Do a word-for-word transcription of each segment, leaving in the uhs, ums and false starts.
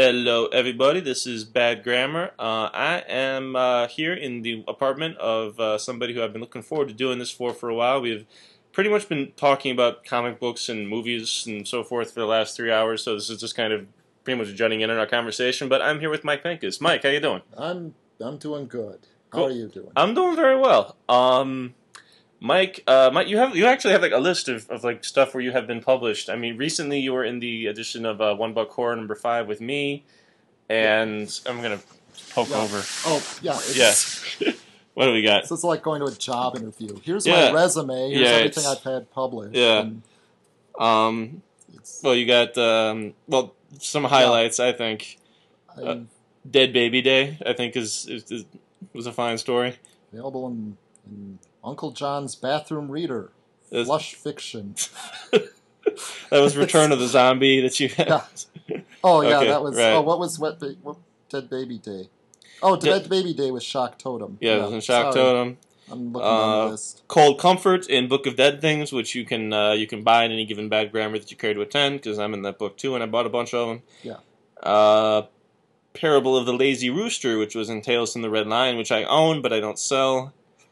Hello, everybody. This is Bad Grammar. Uh, I am uh, here in the apartment of uh, somebody who I've been looking forward to doing this for for a while. We've pretty much been talking about comic books and movies and so forth for the last three hours, so this is just kind of pretty much jutting in on our conversation. But I'm here with Mike Pincus. Mike, how you doing? I'm I'm doing good. How Cool. are you doing? I'm doing very well. Um, Mike, uh, Mike, you have you actually have like a list of, of like stuff where you have been published. I mean, recently you were in the edition of uh, One Buck Horror number five with me, and I'm gonna poke Yeah. over. Oh yeah, it's, Yeah. What do we got? So it's like going to a job interview. Here's Yeah. my resume. Here's Yeah, everything it's- I've had published. Yeah. And Um, it's, well, you got um, well some highlights. I think I'm Dead Baby Day. I think is, is, is was a fine story. available in, in Uncle John's Bathroom Reader. It's- Flush fiction. That was Return of the Zombie that you had. Yeah. Oh yeah, Okay, that was. right. Oh, what was Wet ba- what, Dead Baby Day? Oh, Dead- Dead Baby Day was Shock Totem. Yeah, it was in Shock sorry. Totem. I'm looking on Uh, the list. Cold Comfort in Book of Dead Things, which you can uh, you can buy in any given Bad Grammar that you care to attend, because I'm in that book too, and I bought a bunch of them. Yeah. Uh, Parable of the Lazy Rooster, which was in Tales from the Red Line, which I own but I don't sell.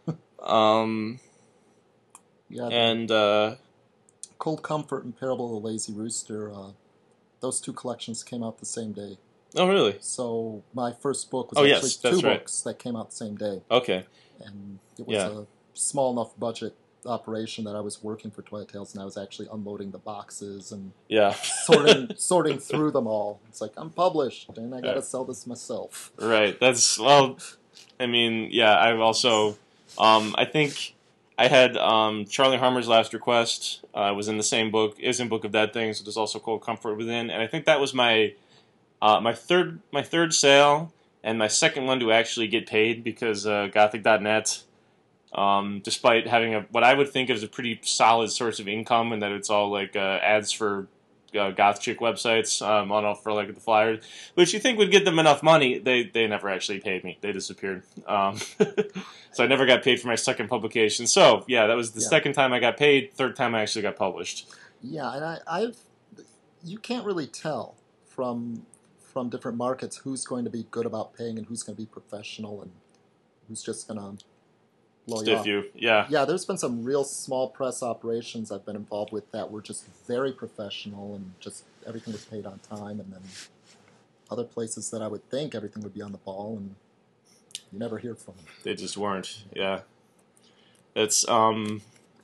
um, Yeah. and uh, Cold Comfort and Parable of the Lazy Rooster. Uh, those two collections came out the same day. oh really? So my first book was Oh, actually yes, that's two right. books that came out the same day, Okay. and it was Yeah. a small enough budget operation that I was working for Twilight Tales, and I was actually unloading the boxes and Yeah. sorting sorting through them all. It's like I'm published, and I got to Yeah. sell this myself. Right. That's well. I mean, yeah. I've also. Um, I think I had um, Charlie Harmer's Last Request. Uh, was in the same book. Is in Book of Dead Things. So there's also Cold Comfort within, and I think that was my uh, my third my third sale and my second one to actually get paid because uh, Gothic dot net. Um, despite having a what I would think of as a pretty solid source of income, and that it's all like uh, ads for uh, goth chick websites um, on all for like the flyers, which you think would get them enough money. They they never actually paid me. They disappeared. Um, so I never got paid for my second publication. So yeah, that was the Yeah. second time I got paid. Third time I actually got published. Yeah, and I, I've you can't really tell from from different markets who's going to be good about paying and who's going to be professional and who's just going to blow you Stiff off. you, yeah, Yeah, there's been some real small press operations I've been involved with that were just very professional and just everything was paid on time, and then other places that I would think everything would be on the ball and you never hear from them. they just weren't. Yeah, it's um,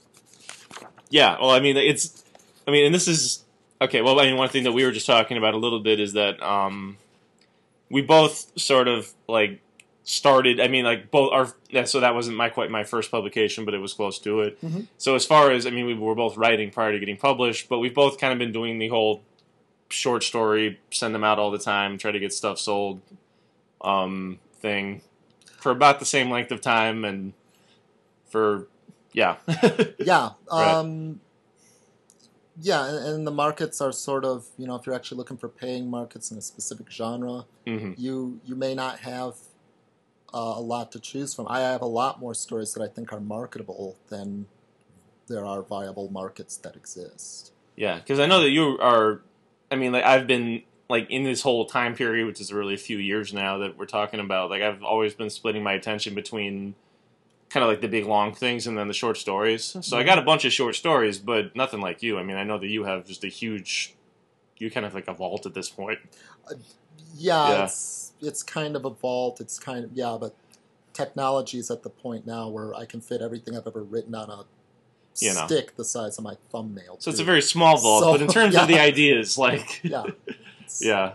yeah. Well, I mean, it's, I mean, and this is okay. Well, I mean, one thing that we were just talking about a little bit is that um, we both sort of like started. I mean, like both our. Yeah, so that wasn't my quite my first publication, but it was close to it. Mhm. So as far as I mean, we were both writing prior to getting published, but we've both kind of been doing the whole short story, send them out all the time, try to get stuff sold, um, thing for about the same length of time, and for yeah, Yeah. Right. Um, yeah, and, and the markets are sort of, you know, if you're actually looking for paying markets in a specific genre, hmm you you may not have uh, a lot to choose from. I have a lot more stories that I think are marketable than there are viable markets that exist. yeah, because I know that you are. I mean, like I've been like in this whole time period, which is really a few years now that we're talking about. Like I've always been splitting my attention between kind of like the big long things and then the short stories. So I got a bunch of short stories, but nothing like you. I mean, I know that you have just a huge. You kind of like a vault at this point. Yeah, Yeah. it's it's kind of a vault. It's kind of yeah, but technology is at the point now where I can fit everything I've ever written on a You know. stick the size of my thumbnail. So it's a too. very small vault, So, but in terms of the yeah. ideas, like yeah, It's- yeah,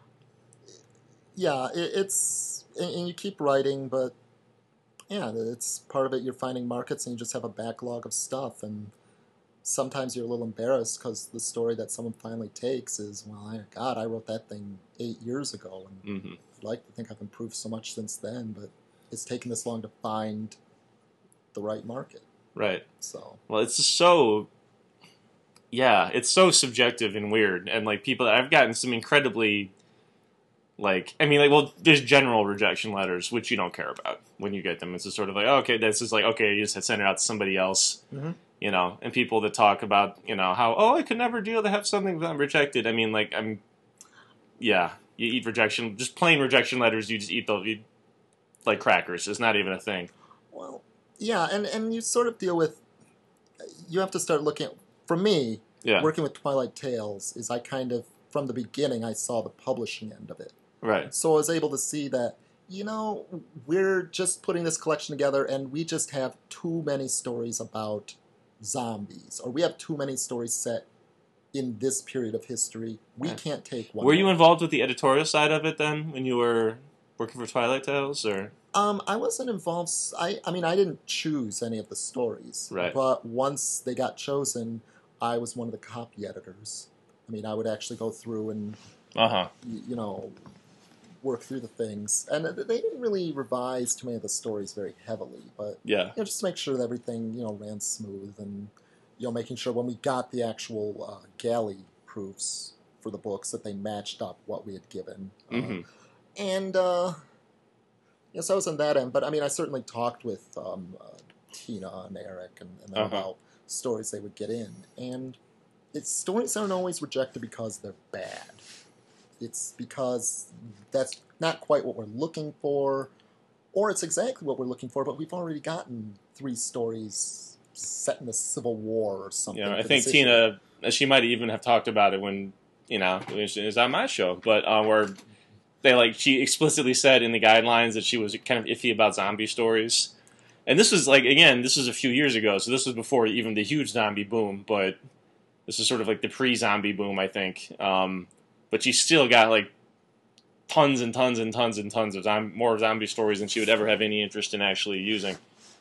yeah. It, it's and, and you keep writing, but yeah, it's part of it. You're finding markets, and you just have a backlog of stuff, and sometimes you're a little embarrassed because the story that someone finally takes is, well, I, God, I wrote that thing eight years ago, and hmm I'd like to think I've improved so much since then, but it's taken this long to find the right market. right. So Well, it's just so, yeah, it's so subjective and weird, and like people, I've gotten some incredibly, like, I mean, like, well, there's general rejection letters which you don't care about when you get them. It's just sort of like, oh, okay, this is like, okay, you just send it out to somebody else, Mhm. you know, and people that talk about, you know, how, oh, I could never deal to have something that I'm rejected. I mean, like, I'm, yeah, you eat rejection, just plain rejection letters. You just eat those you, like crackers. It's not even a thing. Well, yeah, and, and you sort of deal with, you have to start looking at, for me, Yeah. working with Twilight Tales, is I kind of, from the beginning, I saw the publishing end of it. Right. So I was able to see that, you know, we're just putting this collection together and we just have too many stories about zombies, or we have too many stories set in this period of history. We Yeah. can't take one. Were you more. involved with the editorial side of it then when you were working for Twilight Tales, or? Um, I wasn't involved. s- I, I mean, I didn't choose any of the stories. Right. But once they got chosen, I was one of the copy editors. I mean, I would actually go through and, Uh huh. y- you know, work through the things. And they didn't really revise too many of the stories very heavily, but Yeah. you know, just to make sure that everything, you know, ran smooth, and, you know, making sure when we got the actual uh, galley proofs for the books that they matched up what we had given. Uh, Mm-hmm. and, uh, yes, I was on that end, but I mean, I certainly talked with um, uh, Tina and Eric and, and them Uh-huh. about stories they would get in. And it's stories aren't always rejected because they're bad. It's because that's not quite what we're looking for, or it's exactly what we're looking for, but we've already gotten three stories set in the Civil War or something. You know, I for think this issue. Tina, she might even have talked about it when, you know, it was on my show, but uh, where they, like, she explicitly said in the guidelines that she was kind of iffy about zombie stories. And this was, like, again, this was a few years ago, so this was before even the huge zombie boom, but this is sort of like the pre-zombie boom, I think. Um, but she still got, like, tons and tons and tons and tons of zom- more zombie stories than she would ever have any interest in actually using.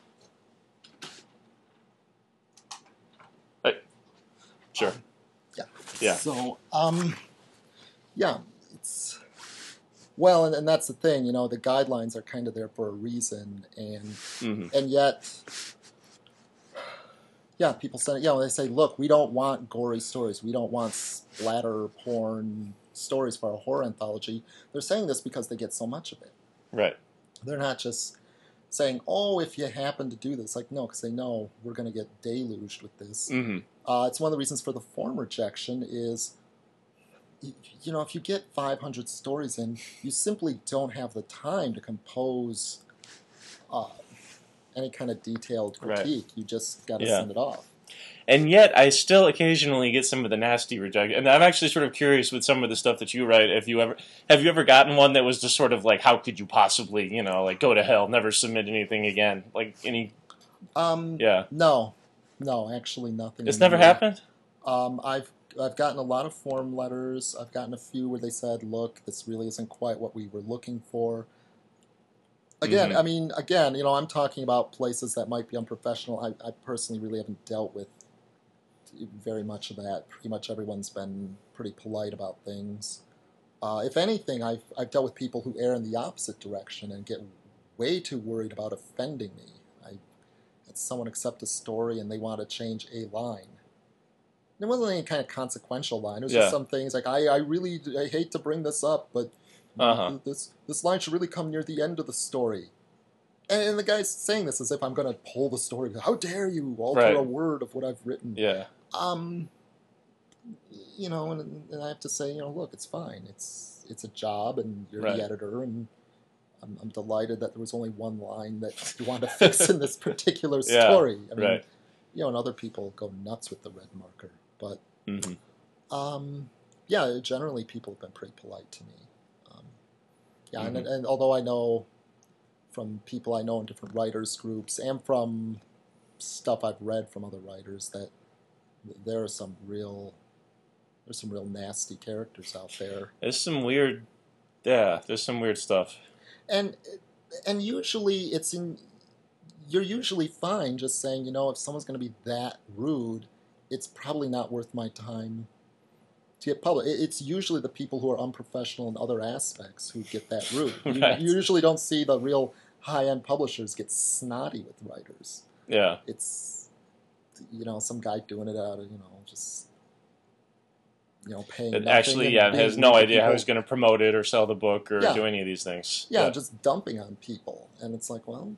Right. Sure. Yeah. Yeah. So, um, yeah, it's well, and, and that's the thing. You know, the guidelines are kind of there for a reason, and Mm-hmm. and yet, yeah, people say, you know, they say, look, we don't want gory stories. We don't want splatter porn stories for a horror anthology. They're saying this because they get so much of it. Right. They're not just saying, oh, if you happen to do this. Like, no, because they know we're going to get deluged with this. Mm-hmm. Uh, it's one of the reasons for the form rejection is, y- you know, if you get five hundred stories in, you simply don't have the time to compose uh, any kind of detailed Right. critique. You just got to Yeah. send it off. And yet, I still occasionally get some of the nasty rejection. And I'm actually sort of curious with some of the stuff that you write. If you ever have you ever gotten one that was just sort of like, how could you possibly, you know, like go to hell, never submit anything again? Like any, Um, yeah, No, no, actually nothing. it's in the never way. happened. Um, I've I've gotten a lot of form letters. I've gotten a few where they said, "Look, this really isn't quite what we were looking for." Again, Mhm. I mean, again, you know, I'm talking about places that might be unprofessional. I, I personally really haven't dealt with very much of that. Pretty much everyone's been pretty polite about things. Uh, if anything, I've I've dealt with people who err in the opposite direction and get way too worried about offending me. I had someone accept a story and they want to change a line. It wasn't any kind of consequential line. It was Yeah. just some things like, I, I really I hate to bring this up, but Uh-huh. this this line should really come near the end of the story. And, and the guy's saying this as if I'm going to pull the story. How dare you alter Right. a word of what I've written? Yeah, Um, you know, and, and I have to say, you know, look, it's fine. It's it's a job, and you're Right. the editor, and I'm, I'm delighted that there was only one line that you wanted to fix in this particular Yeah, story. I mean, right. you know, and other people go nuts with the red marker, but hmm um, yeah, generally people have been pretty polite to me. Um, yeah, and, Mhm. and although I know from people I know in different writers groups and from stuff I've read from other writers that there are some real there's some real nasty characters out there, There's some weird, yeah. There's some weird stuff. and and usually it's in you're usually fine just saying, you know, if someone's going to be that rude, it's probably not worth my time to get public. It- It's usually the people who are unprofessional in other aspects who get that rude. You, Right. you usually don't see the real high-end publishers get snotty with writers. Yeah, It's, you know, some guy doing it out of, you know, just, you know, paying it nothing actually, and yeah, being has no rude to idea how people. he's going to promote it or sell the book or Yeah. do any of these things. Yeah, just dumping on people. And it's like, well,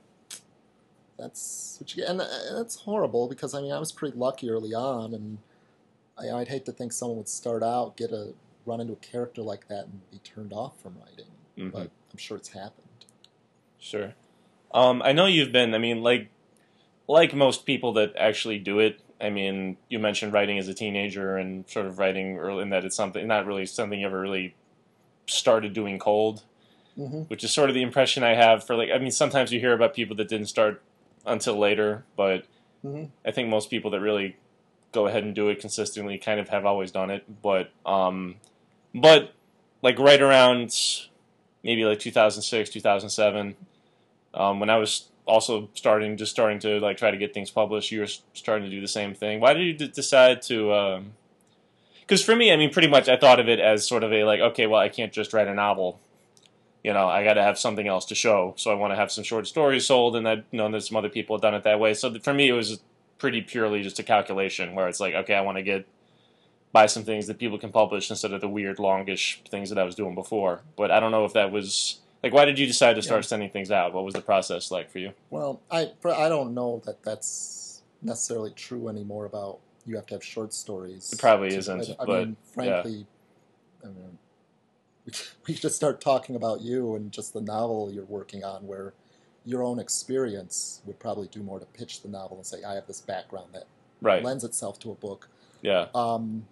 that's what you get. And, and that's horrible because, I mean, I was pretty lucky early on, and I, I'd hate to think someone would start out, get a run into a character like that and be turned off from writing. Mm-hmm. But I'm sure it's happened. Sure. Um, I know you've been. I mean, like like most people that actually do it. I mean, you mentioned writing as a teenager and sort of writing early, and that it's something not really something you ever really started doing cold, Mm-hmm. which is sort of the impression I have for like. I mean, sometimes you hear about people that didn't start until later, but Mm-hmm. I think most people that really go ahead and do it consistently kind of have always done it. But um, but like right around maybe like two thousand six, two thousand seven, um, when I was also starting, just starting to like try to get things published, you were starting to do the same thing. Why did you d- decide to? Because um, for me, I mean, pretty much I thought of it as sort of a like, okay, well, I can't just write a novel. You know, I got to have something else to show. So I want to have some short stories sold, and that you know, there's some other people have done it that way. So for me, it was pretty purely just a calculation where it's like, okay, I want to get buy some things that people can publish instead of the weird longish things that I was doing before. But I don't know if that was like, why did you decide to start Yeah. sending things out? What was the process like for you? Well, I for, I don't know that that's necessarily true anymore about you have to have short stories. It probably to- isn't, I, I but, mean, frankly, I mean, we, we should start talking about you and just the novel you're working on, where your own experience would probably do more to pitch the novel and say, I have this background that Right. lends itself to a book. Yeah. Um,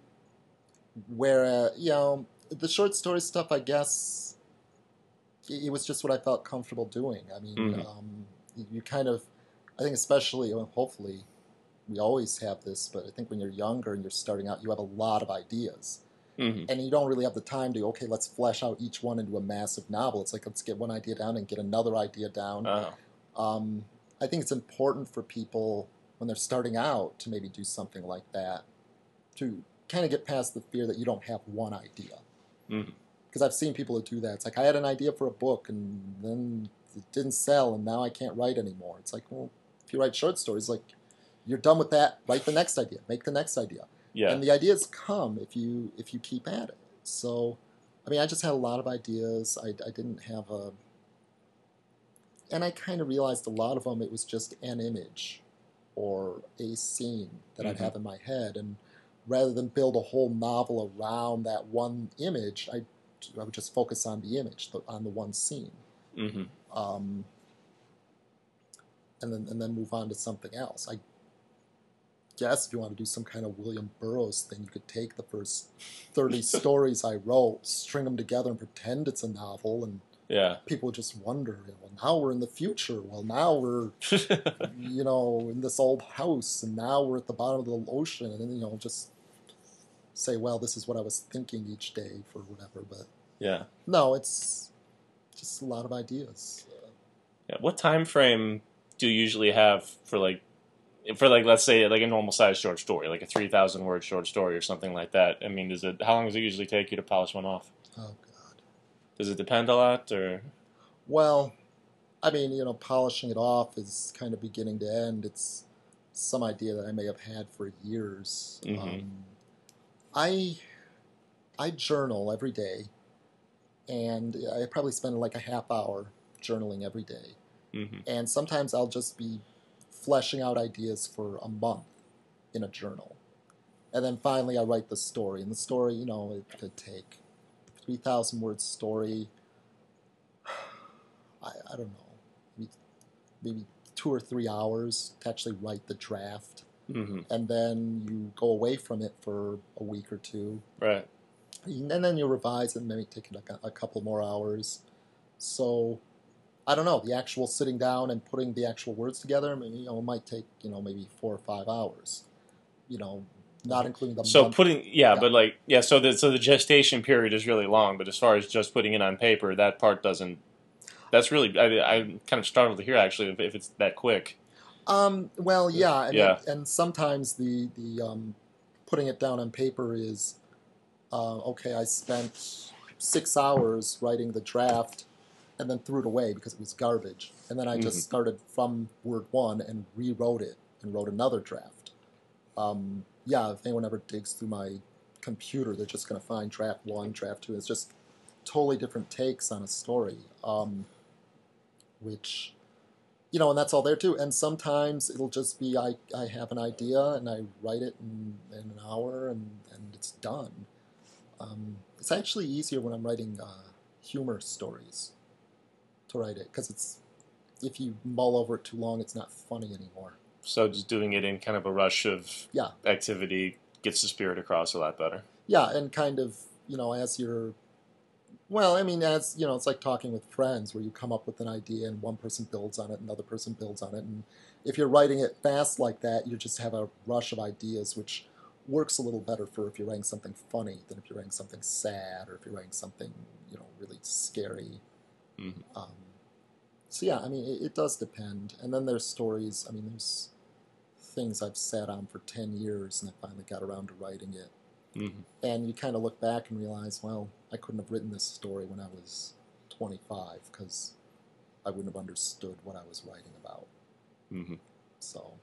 where, uh, you know, the short story stuff, I guess, it, it was just what I felt comfortable doing. I mean, Mhm. um, you, you kind of, I think especially, well, hopefully, we always have this, but I think when you're younger and you're starting out, you have a lot of ideas. hmm And you don't really have the time to, okay, let's flesh out each one into a massive novel. It's like, let's get one idea down and get another idea down. Oh. Um, I think it's important for people when they're starting out to maybe do something like that, to kind of get past the fear that you don't have one idea. Mhm. Because I've seen people who do that. It's like, I had an idea for a book, and then it didn't sell, and now I can't write anymore. It's like, well, if you write short stories, like, you're done with that, write the next idea, make the next idea. Yeah. And the ideas come if you if you keep at it. So, I mean, I just had a lot of ideas. I, I didn't have a... And I kind of realized a lot of them, it was just an image or a scene that I'd Mhm. have in my head. And rather than build a whole novel around that one image, I, I would just focus on the image, the- on the one scene. hmm Um, and then and then move on to something else. I guess if you want to do some kind of William Burroughs thing, you could take the first thirty stories I wrote, string them together, and pretend it's a novel, and Yeah. people would just wonder, well, now we're in the future. Well, now we're, you know, in this old house, and now we're at the bottom of the ocean, and then, you know, just say, well, this is what I was thinking each day for whatever. But yeah. no, it's just a lot of ideas. Yeah. What time frame do you usually have for like, for like, let's say like a normal sized short story, like a three thousand word short story or something like that? I mean, does it? How long does it usually take you to polish one off? Oh, God. Does it depend a lot, or? Well, I mean, you know, polishing it off is kind of beginning to end. It's some idea that I may have had for years. Mhm. Um, I I journal every day, and I probably spend like a half hour journaling every day. hmm And sometimes I'll just be fleshing out ideas for a month in a journal. And then finally I write the story. And the story, you know, it could take three thousand word story. I, I don't know, maybe, maybe two or three hours to actually write the draft. hmm And then you go away from it for a week or two. Right. And then you revise and maybe take it a, a couple more hours. So, I don't know, the actual sitting down and putting the actual words together, I mean, you know, it might take, you know, maybe four or five hours. You know, not including the So month. putting, yeah, Yeah. but like, yeah, so the so the gestation period is really long. But as far as just putting it on paper, that part doesn't. That's really, I, I'm kind of startled to hear actually if, if it's that quick. Um, well, yeah, I mean, Yeah. and sometimes the the um, putting it down on paper is uh, okay. I spent six hours writing the draft, and then threw it away because it was garbage. And then I just Mhm. started from word one and rewrote it and wrote another draft. Um, yeah, if anyone ever digs through my computer, they're just going to find draft one, draft two. It's just totally different takes on a story, um, which, you know, and that's all there too. And sometimes it'll just be I, I have an idea and I write it in, in an hour and, and it's done. Um, it's actually easier when I'm writing uh, humor stories to write it because it's if you mull over it too long, it's not funny anymore. So just doing it in kind of a rush of Yeah, activity gets the spirit across a lot better. yeah, and kind of you know as you're well, I mean, as you know, it's like talking with friends where you come up with an idea and one person builds on it, another person builds on it, and if you're writing it fast like that, you just have a rush of ideas, which works a little better for if you're writing something funny than if you're writing something sad or if you're writing something you know really scary. Mm-hmm. Um, so yeah, I mean, it, it does depend. And then there's stories. I mean, there's things I've sat on for ten years and I finally got around to writing it. Mm-hmm. And you kind of look back and realize, well, I couldn't have written this story when I was twenty-five because I wouldn't have understood what I was writing about. Mm-hmm. So,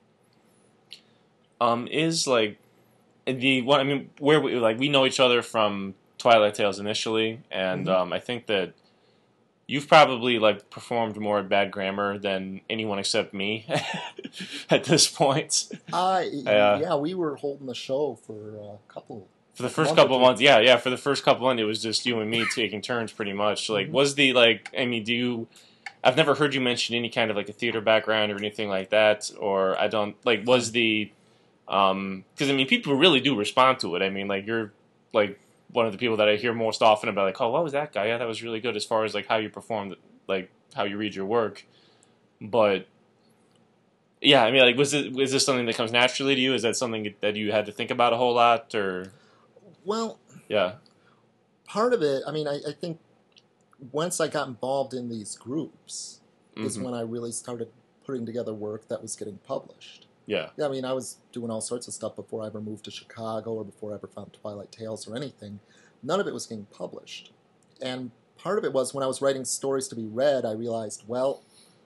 Um, is like the one. I mean, where we like we know each other from Twilight Tales initially, and Mhm. um, I think that you've probably like performed more at Bad Grammar than anyone except me at this point. I Uh, yeah, we were holding the show for a couple for the first month or couple of two. months, yeah, yeah. For the first couple of months, it was just you and me taking turns, pretty much. Like, Mhm. was the like? I mean, do you? I've never heard you mention any kind of like a theater background or anything like that, or I don't like. Was the um? Because I mean, people really do respond to it. I mean, like you're like one of the people that I hear most often about, like, oh, what was that guy? Yeah, that was really good as far as like how you performed, like how you read your work. But yeah, I mean, like, was it was this something that comes naturally to you? Is that something that you had to think about a whole lot, or Well, yeah? part of it, I mean, I, I think once I got involved in these groups is Mm-hmm. when I really started putting together work that was getting published. Yeah. Yeah, I mean, I was doing all sorts of stuff before I ever moved to Chicago or before I ever found Twilight Tales or anything. None of it was getting published. And part of it was when I was writing stories to be read, I realized, well,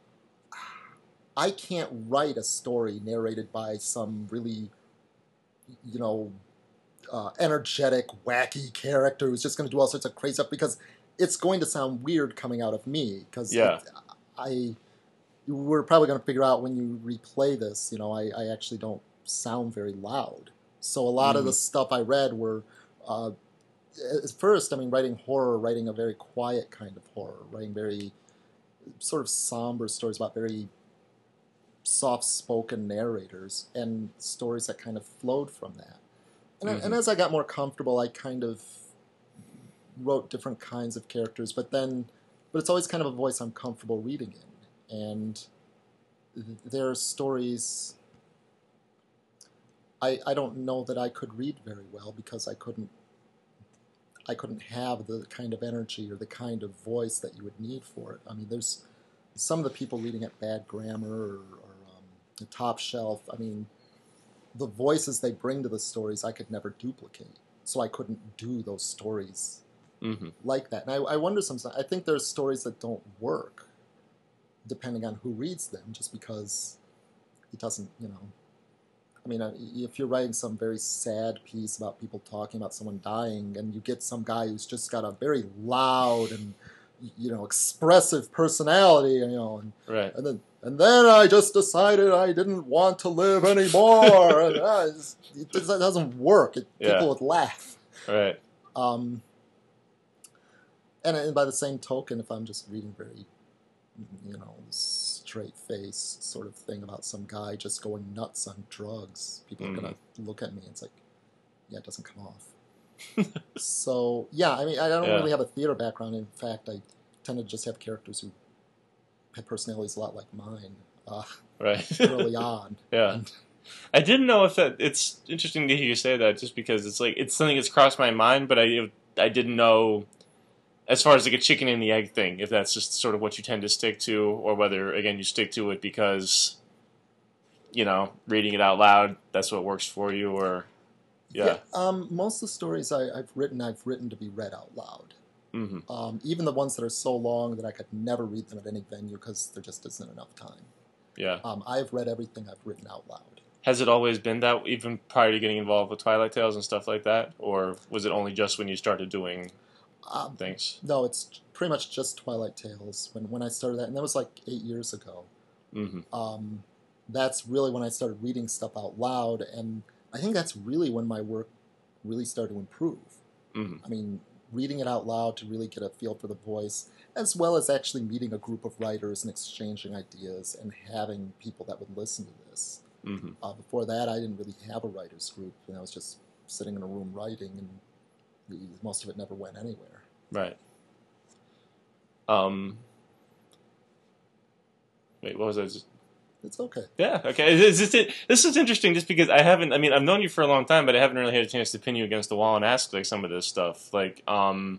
I can't write a story narrated by some really, you know, uh, energetic, wacky character who's just going to do all sorts of crazy stuff because it's going to sound weird coming out of me. Because Yeah. I, we're probably going to figure out when you replay this, you know, I, I actually don't sound very loud. So a lot of the Mhm. stuff I read were, uh, at first, I mean, writing horror, writing a very quiet kind of horror, writing very sort of somber stories about very soft-spoken narrators and stories that kind of flowed from that. And, I- and Mhm. as I got more comfortable, I kind of wrote different kinds of characters, but then, but it's always kind of a voice I'm comfortable reading in. And th- there are stories I, I don't know that I could read very well because I couldn't I couldn't have the kind of energy or the kind of voice that you would need for it. I mean, there's some of the people reading at Bad Grammar or, or um, the Top Shelf. I mean, the voices they bring to the stories I could never duplicate, so I couldn't do those stories Mhm. like that. And I, I wonder sometimes. I think there's stories that don't work depending on who reads them, just because it doesn't, you know. I mean, uh, if you're writing some very sad piece about people talking about someone dying, and you get some guy who's just got a very loud and you know expressive personality, you know, and, Right. and then and then I just decided I didn't want to live anymore, and uh, it's- it, does- that doesn't work. It, Yeah. People would laugh. Right. Um, and, and by the same token, if I'm just reading very, you know, straight face sort of thing about some guy just going nuts on drugs, people Mhm. are gonna look at me and it's like, yeah, it doesn't come off. So yeah, I mean, I don't Yeah. really have a theater background. In fact, I tend to just have characters who have personalities a lot like mine uh, Right. early on. Yeah. And, I didn't know if that. It's interesting to hear you say that, just because it's like it's something that's crossed my mind, but I I didn't know as far as like a chicken and the egg thing, if that's just sort of what you tend to stick to, or whether again you stick to it because you know reading it out loud that's what works for you, or yeah. um, most of the stories I, I've written, I've written to be read out loud. Mm-hmm. Um, even the ones that are so long that I could never read them at any venue because there just isn't enough time. Yeah. Um, I've read everything I've written out loud. Has it always been that, even prior to getting involved with Twilight Tales and stuff like that, or was it only just when you started doing Um, things? no, it's pretty much just Twilight Tales when, when I started that, and that was like eight years ago. Mm-hmm. Um, that's really when I started reading stuff out loud, and I think that's really when my work really started to improve. Mm-hmm. I mean, reading it out loud to really get a feel for the voice, as well as actually meeting a group of writers and exchanging ideas and having people that would listen to this. Mm-hmm. Uh, before that, I didn't really have a writers group, and I was just sitting in a room writing, and the, most of it never went anywhere. Right. Um. Wait, what was I just... It's okay. Yeah, okay. It's just, it, this is interesting just because I haven't, I mean, I've known you for a long time, but I haven't really had a chance to pin you against the wall and ask, like, some of this stuff. Like, um...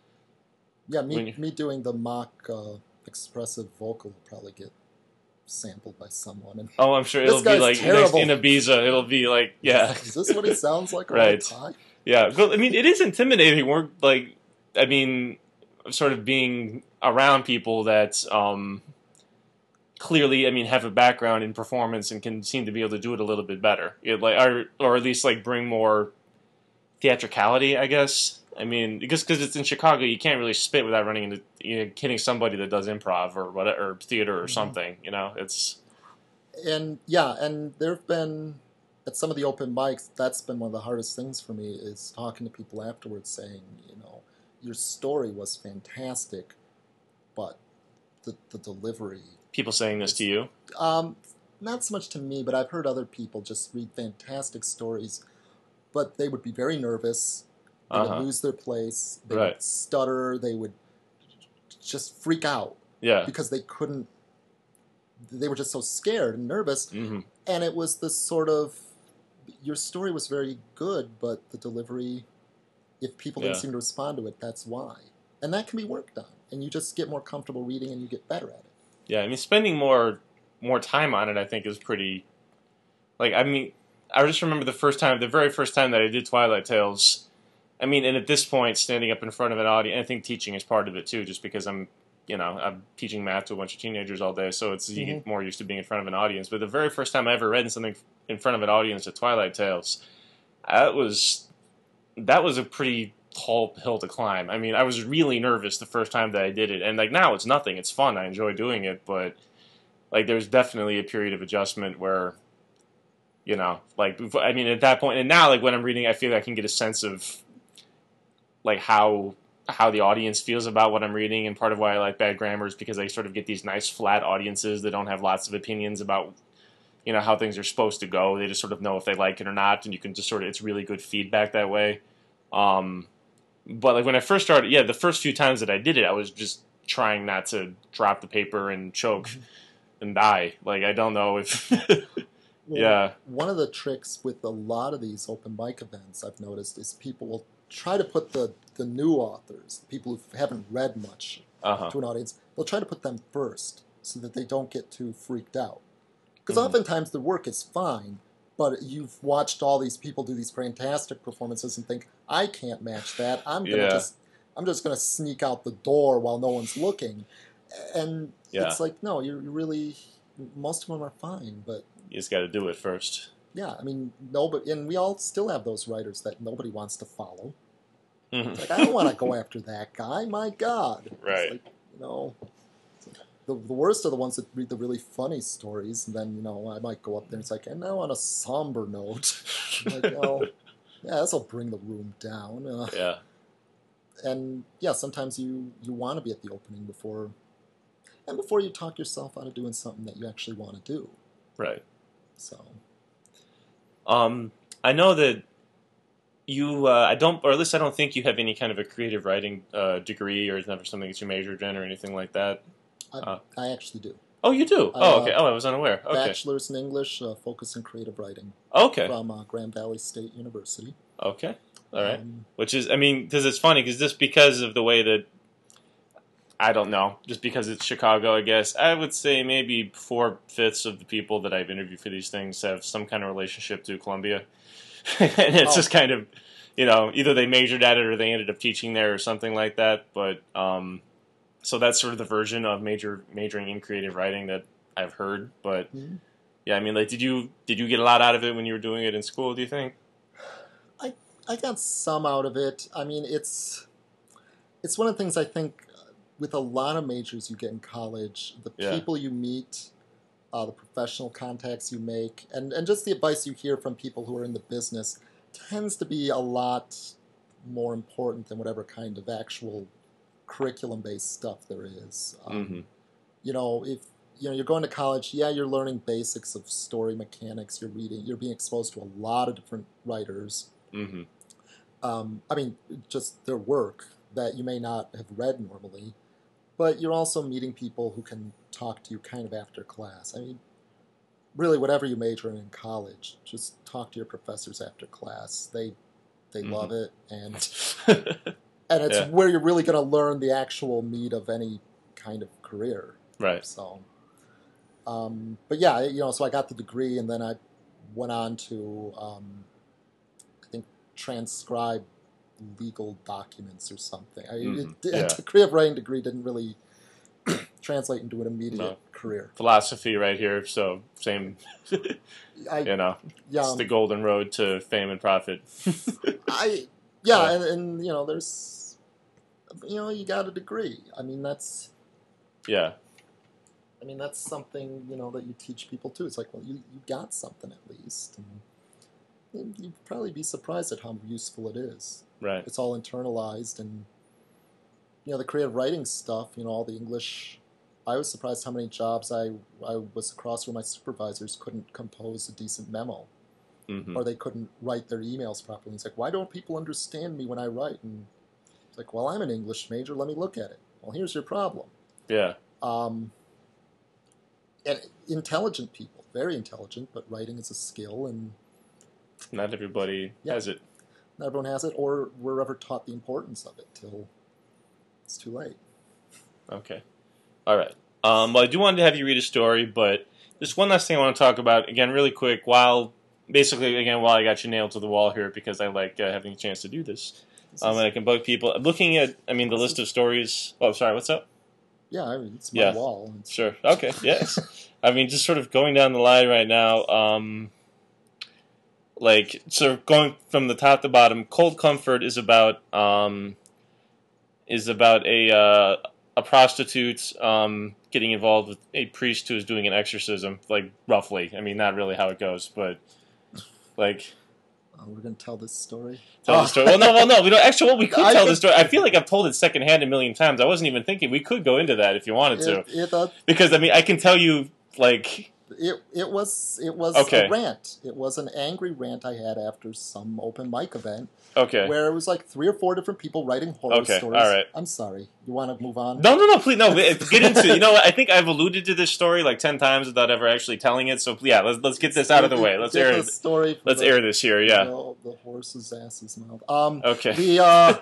Yeah, me, you... me doing the mock uh, expressive vocal will probably get sampled by someone. And oh, I'm sure it'll be, like, terrible. next in Ibiza, it'll be, like, yeah. Is this what he sounds like all right. the time? Yeah, well, I mean, it is intimidating. We're, like, I mean, sort of being around people that, um... clearly, I mean, have a background in performance and can seem to be able to do it a little bit better, it, like, or, or at least like bring more theatricality, I guess. I mean, because because it's in Chicago, you can't really spit without running into you know, hitting somebody that does improv or whatever, or theater or mm-hmm. something. You know, it's and yeah, and there've been at some of the open mics. That's been one of the hardest things for me is talking to people afterwards, saying, you know, your story was fantastic, but the the delivery. People saying this to you? Um, not so much to me, but I've heard other people just read fantastic stories, but they would be very nervous. They uh-huh. would lose their place. They right. would stutter. They would just freak out. Yeah. Because they couldn't. They were just so scared and nervous. Mm-hmm. And it was this sort of. Your story was very good, but the delivery, if people didn't yeah. seem to respond to it, that's why. And that can be worked on. And you just get more comfortable reading and you get better at it. Yeah, I mean, spending more more time on it, I think, is pretty... Like, I mean, I just remember the first time, the very first time that I did Twilight Tales. I mean, and at this point, standing up in front of an audience, I think teaching is part of it, too, just because I'm, you know, I'm teaching math to a bunch of teenagers all day, so it's mm-hmm. you get more used to being in front of an audience. But the very first time I ever read something in front of an audience at Twilight Tales, that was, that was a pretty... tall hill to climb. I mean, I was really nervous the first time that I did it, and like now it's nothing. It's fun. I enjoy doing it, but like there's definitely a period of adjustment where, you know, like I mean, at that point, and now like when I'm reading, I feel like I can get a sense of like how how the audience feels about what I'm reading, and part of why I like Bad Grammar is because I sort of get these nice flat audiences that don't have lots of opinions about, you know, how things are supposed to go. They just sort of know if they like it or not, and you can just sort of it's really good feedback that way. Um, But like when I first started, yeah, the first few times that I did it, I was just trying not to drop the paper and choke and die. Like I don't know if, well, yeah. One of the tricks with a lot of these open mic events I've noticed is people will try to put the, the new authors, people who haven't read much, uh-huh. to an audience. They'll try to put them first so that they don't get too freaked out. Because mm-hmm. oftentimes the work is fine. But you've watched all these people do these fantastic performances and think, I can't match that. I'm gonna yeah. just, I'm just gonna sneak out the door while no one's looking. And yeah. it's like, no, you're really, most of them are fine, but you just got to do it first. Yeah, I mean, nobody, and we all still have those writers that nobody wants to follow. Mm-hmm. It's like, I don't want to go after that guy. My God, right? It's like, you know. The, the worst are the ones that read the really funny stories, and then, you know, I might go up there and it's like, and now on a somber note. I'm like, well, yeah, this will bring the room down. Uh, yeah. And, yeah, sometimes you, you want to be at the opening before, and before you talk yourself out of doing something that you actually want to do. Right. So. Um, I know that you, uh, I don't, or at least I don't think you have any kind of a creative writing uh, degree, or it's never something that you majored in or anything like that. I, uh, I actually do. Oh, you do? I, oh, okay. Uh, Oh, I was unaware. Okay. Bachelor's in English, uh, focus in creative writing. Okay. From uh, Grand Valley State University. Okay. All right. Um, Which is, I mean, because it's funny, because just because of the way that, I don't know, just because it's Chicago, I guess, I would say maybe four-fifths of the people that I've interviewed for these things have some kind of relationship to Columbia. And it's oh. just kind of, you know, either they majored at it or they ended up teaching there or something like that. But, um... So that's sort of the version of major majoring in creative writing that I've heard. But mm-hmm. yeah, I mean, like, did you did you get a lot out of it when you were doing it in school? Do you think? I I got some out of it. I mean, it's it's one of the things I think with a lot of majors you get in college, the yeah. people you meet, uh, the professional contacts you make, and and just the advice you hear from people who are in the business tends to be a lot more important than whatever kind of actual curriculum-based stuff there is. Um, Mm-hmm. You know, if you know you're going to college, yeah, you're learning basics of story mechanics. You're reading, you're being exposed to a lot of different writers. Mm-hmm. Um, I mean, just their work that you may not have read normally, but you're also meeting people who can talk to you kind of after class. I mean, really, whatever you major in in college, just talk to your professors after class. They they Mm-hmm. love it, and and it's Yeah. where you're really going to learn the actual meat of any kind of career. Right. So, um, but yeah, you know, so I got the degree, and then I went on to, um, I think, transcribe legal documents or something. I, Mhm. it, Yeah. A creative writing degree didn't really translate into an immediate No. career. Philosophy right here, so same, I, you know, yeah, it's the golden road to fame and profit. I, yeah, Yeah. and, and you know, there's, you know, you got a degree. I mean, that's. Yeah. I mean, that's something, you know, that you teach people too. It's like, well, you, you got something at least. And you'd probably be surprised at how useful it is. Right. It's all internalized, and, you know, the creative writing stuff, you know, all the English. I was surprised how many jobs I, I was across where my supervisors couldn't compose a decent memo, Mm-hmm. or they couldn't write their emails properly. It's like, why don't people understand me when I write? And it's like, well, I'm an English major. Let me look at it. Well, here's your problem. Yeah. Um, and intelligent people, very intelligent, but writing is a skill, and Not everybody Yeah. has it. not everyone has it, or we're ever taught the importance of it till it's too late. Okay. All right. Um, well, I do want to have you read a story, but just one last thing I want to talk about, again, really quick, while, basically, again, while I got you nailed to the wall here, because I like uh, having a chance to do this. This Um, is- and I can bug people. I'm looking at, I mean, the list of stories. Oh, sorry, what's up? yeah, I mean, it's my Yeah. wall. It's, Sure. Okay. Yes. I mean, just sort of going down the line right now. Um, like, so going from the top to bottom, Cold Comfort is about um, is about a uh, a prostitute um, getting involved with a priest who is doing an exorcism. Like roughly. I mean, not really how it goes, but like. oh, we're gonna tell this story. Tell Oh. the story. Well, no, well, no. We don't actually. Well, we could I tell could- the story. I feel like I've told it secondhand a million times. I wasn't even thinking we could go into that if you wanted to, It, it, uh, because I mean, I can tell you like. it, it was it was Okay. a rant. It was an angry rant I had after some open mic event Okay. where it was like three or four different people writing horror Okay, stories. all right. I'm sorry. You want to move on? No, no, no, please, no. Get into it. You know what? I think I've alluded to this story like ten times without ever actually telling it. So yeah, let's let's get this out of the way. Let's Get air the it. story. from Let's the, air this here. Yeah. The, the horse's ass's mouth. Um, Okay. the uh,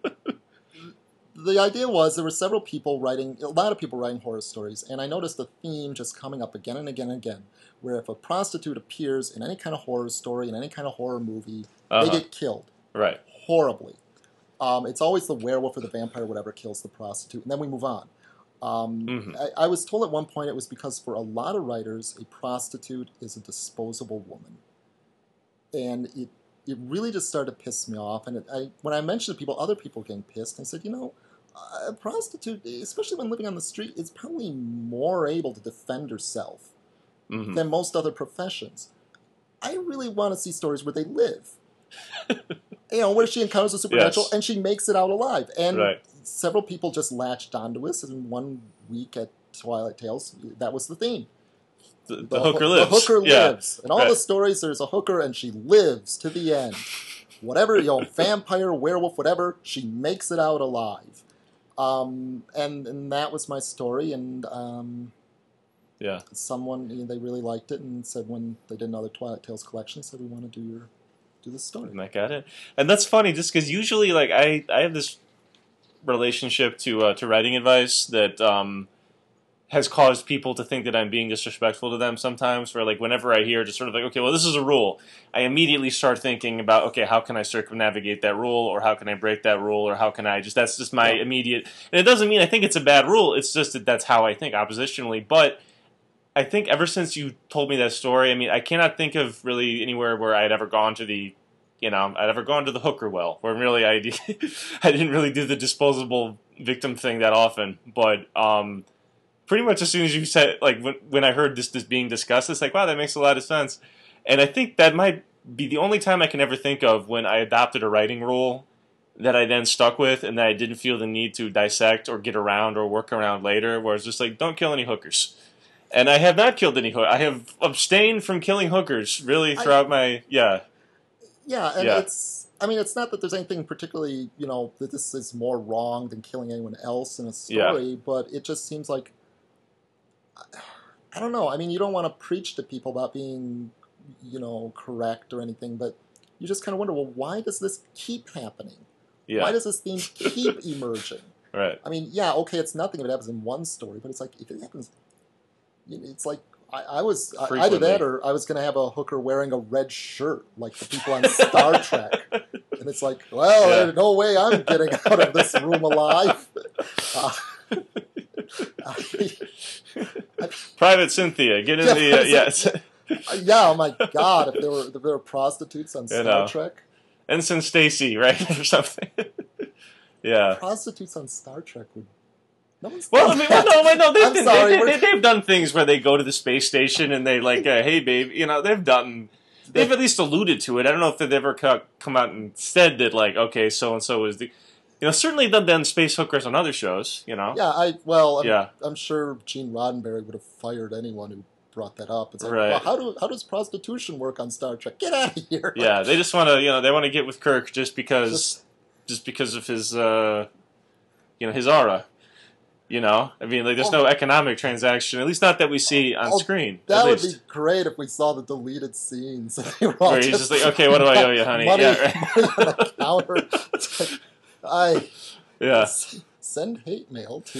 the idea was there were several people writing, a lot of people writing horror stories, and I noticed a theme just coming up again and again and again, where if a prostitute appears in any kind of horror story, in any kind of horror movie, Uh-huh. they get killed Right. horribly. Um, it's always the werewolf or the vampire or whatever kills the prostitute, and then we move on. Um, Mhm. I, I was told at one point it was because for a lot of writers, a prostitute is a disposable woman. And it it really just started to piss me off. And it, I, when I mentioned to people, other people getting pissed, I said, you know, a prostitute, especially when living on the street, is probably more able to defend herself Hmm. than most other professions. I really want to see stories where they live. You know, where she encounters the supernatural Yes. and she makes it out alive. And Right. several people just latched onto us. And one week at Twilight Tales, that was the theme. The, the hooker hoo- lives. The hooker yeah. lives. In all Right. the stories, there's a hooker and she lives to the end. Whatever, you know, vampire, werewolf, whatever, she makes it out alive. Um, and, and that was my story. And um, Yeah. someone, you know, they really liked it and said when they did another Twilight Tales collection, they said, we want to do your do this story. And I got it. And that's funny, just because usually, like, I, I have this relationship to uh, to writing advice that um, has caused people to think that I'm being disrespectful to them sometimes. Where, like, whenever I hear just sort of like, okay, well, this is a rule, I immediately start thinking about, okay, how can I circumnavigate that rule, or how can I break that rule, or how can I just, that's just my Yeah. immediate, and it doesn't mean I think it's a bad rule, it's just that that's how I think oppositionally. But I think ever since you told me that story, I mean, I cannot think of really anywhere where I'd ever gone to the, you know, I'd ever gone to the hooker well, where really I, I didn't really do the disposable victim thing that often. But um, pretty much as soon as you said, like, when, when I heard this, this being discussed, it's like, wow, that makes a lot of sense. And I think that might be the only time I can ever think of when I adopted a writing rule that I then stuck with, and that I didn't feel the need to dissect or get around or work around later, where it's just like, don't kill any hookers. And I have not killed any hookers. I have abstained from killing hookers, really, throughout I, my, yeah. Yeah, and yeah. it's, I mean, it's not that there's anything particularly, you know, that this is more wrong than killing anyone else in a story, yeah. but it just seems like, I don't know, I mean, you don't want to preach to people about being, you know, correct or anything, but you just kind of wonder, well, why does this keep happening? Yeah. Why does this theme keep emerging? Right. I mean, yeah, okay, it's nothing if it happens in one story, but it's like, if it happens, it's like, I, I was, Frequently. either that or I was going to have a hooker wearing a red shirt, like the people on Star Trek. And it's like, well, yeah. there's no way I'm getting out of this room alive. Uh, I, I, Private Cynthia, get in yeah, the, uh, yes. Yeah, oh my God, if there were, if there were prostitutes on Star you know. Trek. Ensign Stacy, right, or something. Yeah. Prostitutes on Star Trek would... No one's well, I mean, well, no, well, no, they've, I'm sorry, they, they, they've done things where they go to the space station and they like, uh, hey, babe, you know, they've done... They've at least alluded to it. I don't know if they've ever come out and said that, like, okay, so-and-so is the... You know, certainly they've done space hookers on other shows, you know? Yeah, I... Well, I'm, yeah. I'm sure Gene Roddenberry would have fired anyone who brought that up. It's like, right. well, how do how does prostitution work on Star Trek? Get out of here! Yeah, they just want to, you know, they want to get with Kirk just because, just, just because of his, uh, you know, his aura. You know, I mean, like, there's oh, no economic transaction, at least not that we see on oh, screen. That would least. be great if we saw the deleted scenes. Where he's just like, okay, what do I owe you, honey? Money, yeah, right. money on the counter. It's like, I yeah. send hate mail to.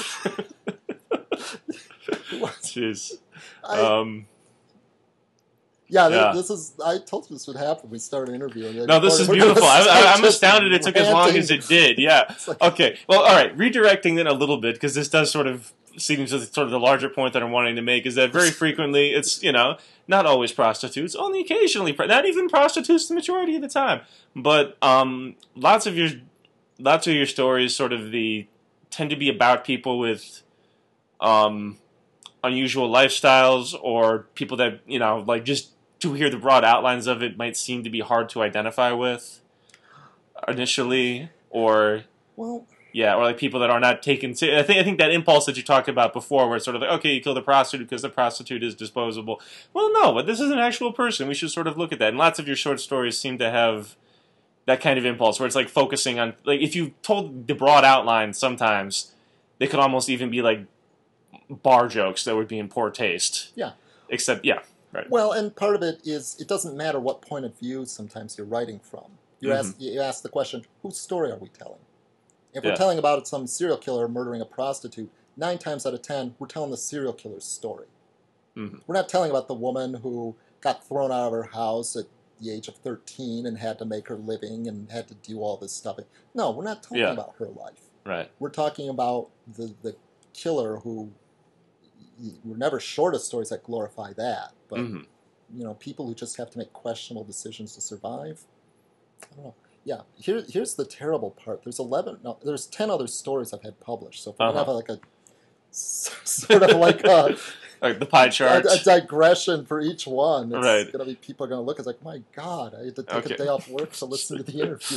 Jeez. I, um, yeah, yeah, this is. I told you this would happen. We started interviewing. No, this is beautiful. I, I'm astounded it took ranting. as long as it did. Yeah. Like, okay. Well, all right. Redirecting it a little bit because this does sort of seem to sort of the larger point that I'm wanting to make is that very frequently it's you know not always prostitutes, only occasionally, not even prostitutes the majority of the time, but um, lots of your lots of your stories sort of the tend to be about people with um, unusual lifestyles or people that you know like just. To hear the broad outlines of it might seem to be hard to identify with initially, or well, yeah, or like people that are not taken. I think I think that impulse that you talked about before, where it's sort of like, okay, you kill the prostitute because the prostitute is disposable. Well, no, but this is an actual person. We should sort of look at that. And lots of your short stories seem to have that kind of impulse, where it's like focusing on, like if you told the broad outline, sometimes they could almost even be like bar jokes that would be in poor taste. Yeah. Except, yeah. Right. Well, and part of it is it doesn't matter what point of view sometimes you're writing from. You mm-hmm. ask you ask the question, whose story are we telling? If yeah. we're telling about some serial killer murdering a prostitute, nine times out of ten, we're telling the serial killer's story. Mm-hmm. We're not telling about the woman who got thrown out of her house at the age of thirteen and had to make her living and had to do all this stuff. No, we're not talking yeah. about her life. Right. We're talking about the, the killer who... We're never short of stories that glorify that, but mm-hmm. you know, people who just have to make questionable decisions to survive. I don't know. Yeah, here, here's the terrible part. There's eleven. No, there's ten other stories I've had published. So if we're uh-huh. gonna have like a sort of like a like the pie chart, a, a digression for each one, it's right. gonna be people are gonna look. It's like, my God, I had to take okay. a day off work to listen to the interview.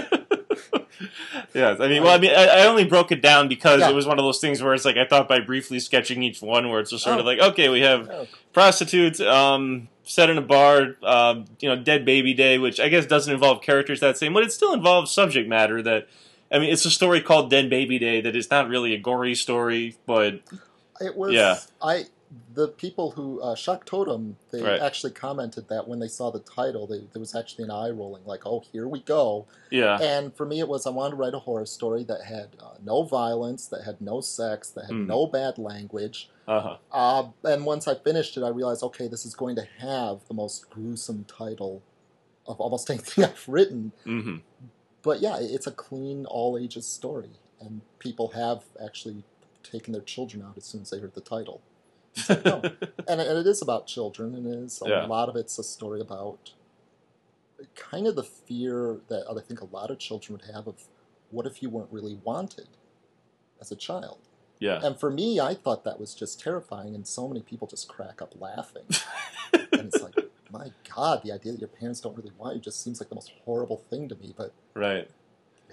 Yeah, I mean, well, I mean, I, I only broke it down because yeah. it was one of those things where it's like I thought by briefly sketching each one, where it's just sort oh. of like, okay, we have oh. prostitutes, um, set in a bar, um, you know, Dead Baby Day, which I guess doesn't involve characters that same, but it still involves subject matter that, I mean, it's a story called Dead Baby Day that is not really a gory story, but it was. Yeah. I. The people who, uh, Shock Totem, they right. actually commented that when they saw the title, they, there was actually an eye rolling, like, oh, here we go. Yeah. And for me, it was, I wanted to write a horror story that had uh, no violence, that had no sex, that had mm. no bad language. Uh-huh. Uh, and once I finished it, I realized, okay, this is going to have the most gruesome title of almost anything I've written. Mm-hmm. But yeah, it's a clean, all-ages story. And people have actually taken their children out as soon as they heard the title. Like, no. and, and it is about children, and it is a yeah. lot of it's a story about kind of the fear that I think a lot of children would have of what if you weren't really wanted as a child. Yeah. And for me, I thought that was just terrifying, and so many people just crack up laughing. And it's like, my God, the idea that your parents don't really want you just seems like the most horrible thing to me. But right.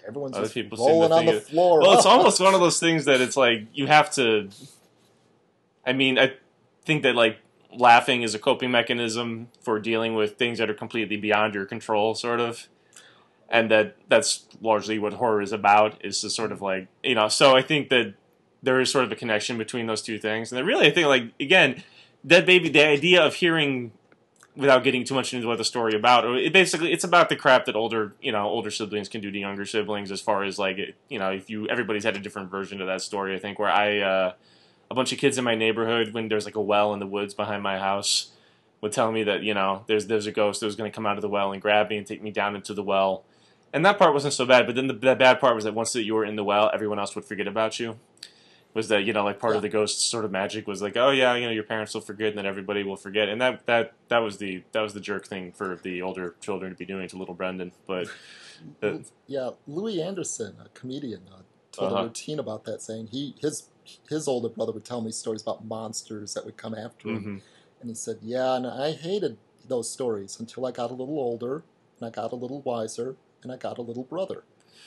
everyone's Other just people seem to rolling on think the it- floor. Well, it's almost one of those things that it's like you have to. I mean, I think that like laughing is a coping mechanism for dealing with things that are completely beyond your control, sort of, and that that's largely what horror is about. Is to sort of like you know. So I think that there is sort of a connection between those two things, and I really I think like again, Dead Baby, the idea of hearing. Without getting too much into what the story about, it basically it's about the crap that older you know older siblings can do to younger siblings. As far as like you know, if you everybody's had a different version of that story. I think where I uh, a bunch of kids in my neighborhood when there's like a well in the woods behind my house would tell me that you know there's there's a ghost that was going to come out of the well and grab me and take me down into the well, and that part wasn't so bad. But then the, the bad part was that once that you were in the well, everyone else would forget about you. Was that you know like part Yeah. of the ghost sort of magic was like oh yeah you know your parents will forget and then everybody will forget and that that that was the that was the jerk thing for the older children to be doing to little Brendan but uh, Yeah, Louis Anderson, a comedian, uh, told Uh-huh. a routine about that, saying he his his older brother would tell me stories about monsters that would come after him, mhm. and he said, "Yeah, and I hated those stories until I got a little older, and I got a little wiser, and I got a little brother."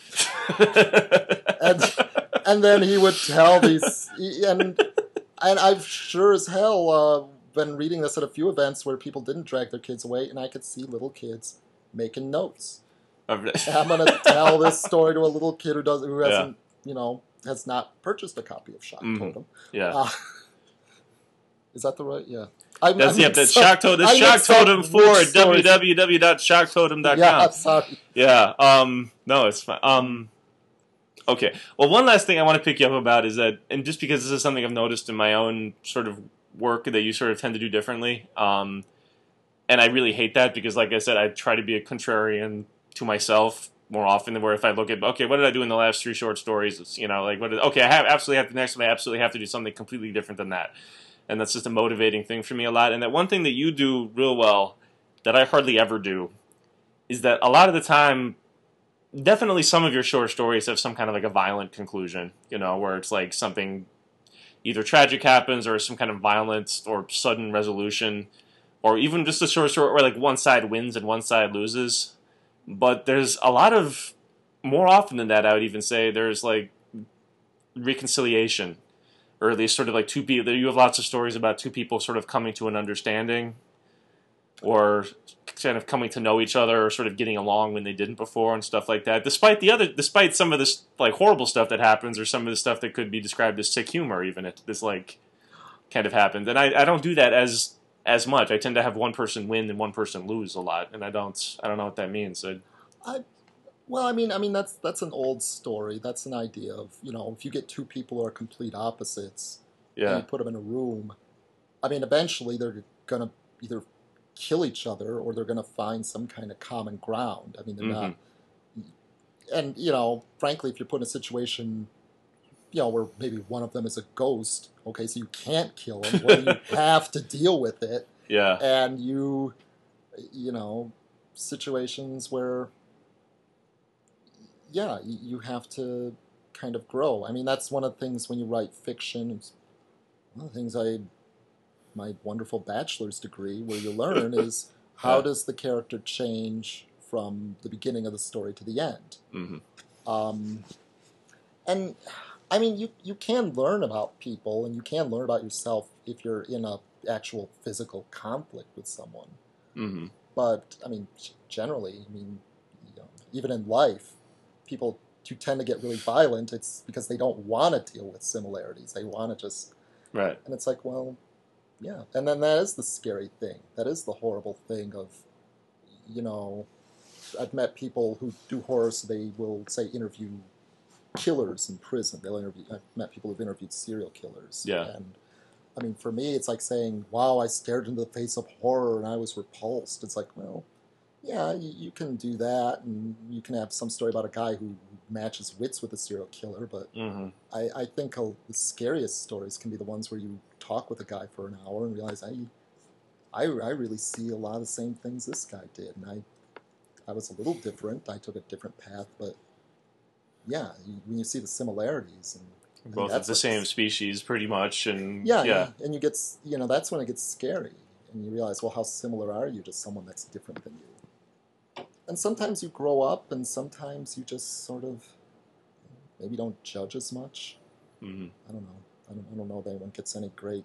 and and then he would tell these, and and I've sure as hell uh, been reading this at a few events where people didn't drag their kids away, and I could see little kids making notes. I'm gonna tell this story to a little kid who doesn't, who hasn't, you know, has not purchased a copy of Shock Mhm. Totem. Yeah. Uh, is that the right? Yeah. I, That's I yeah. That's mixed up- Shock Totem. I That's Shock mixed up Totem which four at stories. w w w dot shock totem dot com. Yeah, sorry. Yeah. Um. No, it's fine. Um. Okay. Well, one last thing I want to pick you up about is that, and just because this is something I've noticed in my own sort of work that you sort of tend to do differently, um, and I really hate that because, like I said, I try to be a contrarian to myself more often than where if I look at okay, what did I do in the last three short stories? It's, you know, like what? Did, okay, I have absolutely have the next one. I absolutely have to do something completely different than that, and that's just a motivating thing for me a lot. And that one thing that you do real well that I hardly ever do is that a lot of the time. Definitely some of your short stories have some kind of like a violent conclusion, you know, where it's like something either tragic happens or some kind of violent or sudden resolution, or even just a short story where like one side wins and one side loses. But there's a lot of, more often than that, I would even say, there's like reconciliation, or at least sort of like two people, you have lots of stories about two people sort of coming to an understanding, or kind of coming to know each other, or sort of getting along when they didn't before, and stuff like that. Despite the other, despite some of this like horrible stuff that happens, or some of the stuff that could be described as sick humor, even if this like kind of happens. And I, I don't do that as as much. I tend to have one person win and one person lose a lot, and I don't I don't know what that means. So, I, well, I mean, I mean that's that's an old story. That's an idea of, you know, if you get two people who are complete opposites, and yeah, you put them in a room, I mean, eventually they're gonna either kill each other or they're gonna find some kind of common ground. I mean, they're not. And you know, frankly, if you're put in a situation, you know, where maybe one of them is a ghost, okay, so you can't kill him, well, you have to deal with it. yeah, And you, you know, situations where, yeah, you, you have to kind of grow. I mean, that's one of the things when you write fiction. It's one of the things I, my wonderful bachelor's degree, where you learn is how Yeah. does the character change from the beginning of the story to the end. mm-hmm. Um, and I mean, you you can learn about people and you can learn about yourself if you're in a actual physical conflict with someone. Mm-hmm. But I mean, g- generally, I mean, you know, even in life, people who tend to get really violent, it's because they don't want to deal with similarities. They want to just, Right. and it's like, well, yeah. And then that is the scary thing. That is the horrible thing of, you know, I've met people who do horror, so they will say interview killers in prison. They'll interview. I've met people who've interviewed serial killers. Yeah. And I mean, for me, it's like saying, "Wow, I stared into the face of horror and I was repulsed." It's like, well, yeah, you, you can do that, and you can have some story about a guy who matches wits with a serial killer. But Mm-hmm. I, I think uh, the scariest stories can be the ones where you talk with a guy for an hour and realize, I, I, I really see a lot of the same things this guy did, and I, I was a little different. I took a different path, but yeah, you, when you see the similarities and Both of that's the what's- same species, pretty much, and yeah, yeah. and, and you get s- you know that's when it gets scary, and you realize, well, how similar are you to someone that's different than you? and sometimes you grow up, and sometimes you just sort of maybe don't judge as much. Mm-hmm. I don't know. I don't, I don't know if anyone gets any great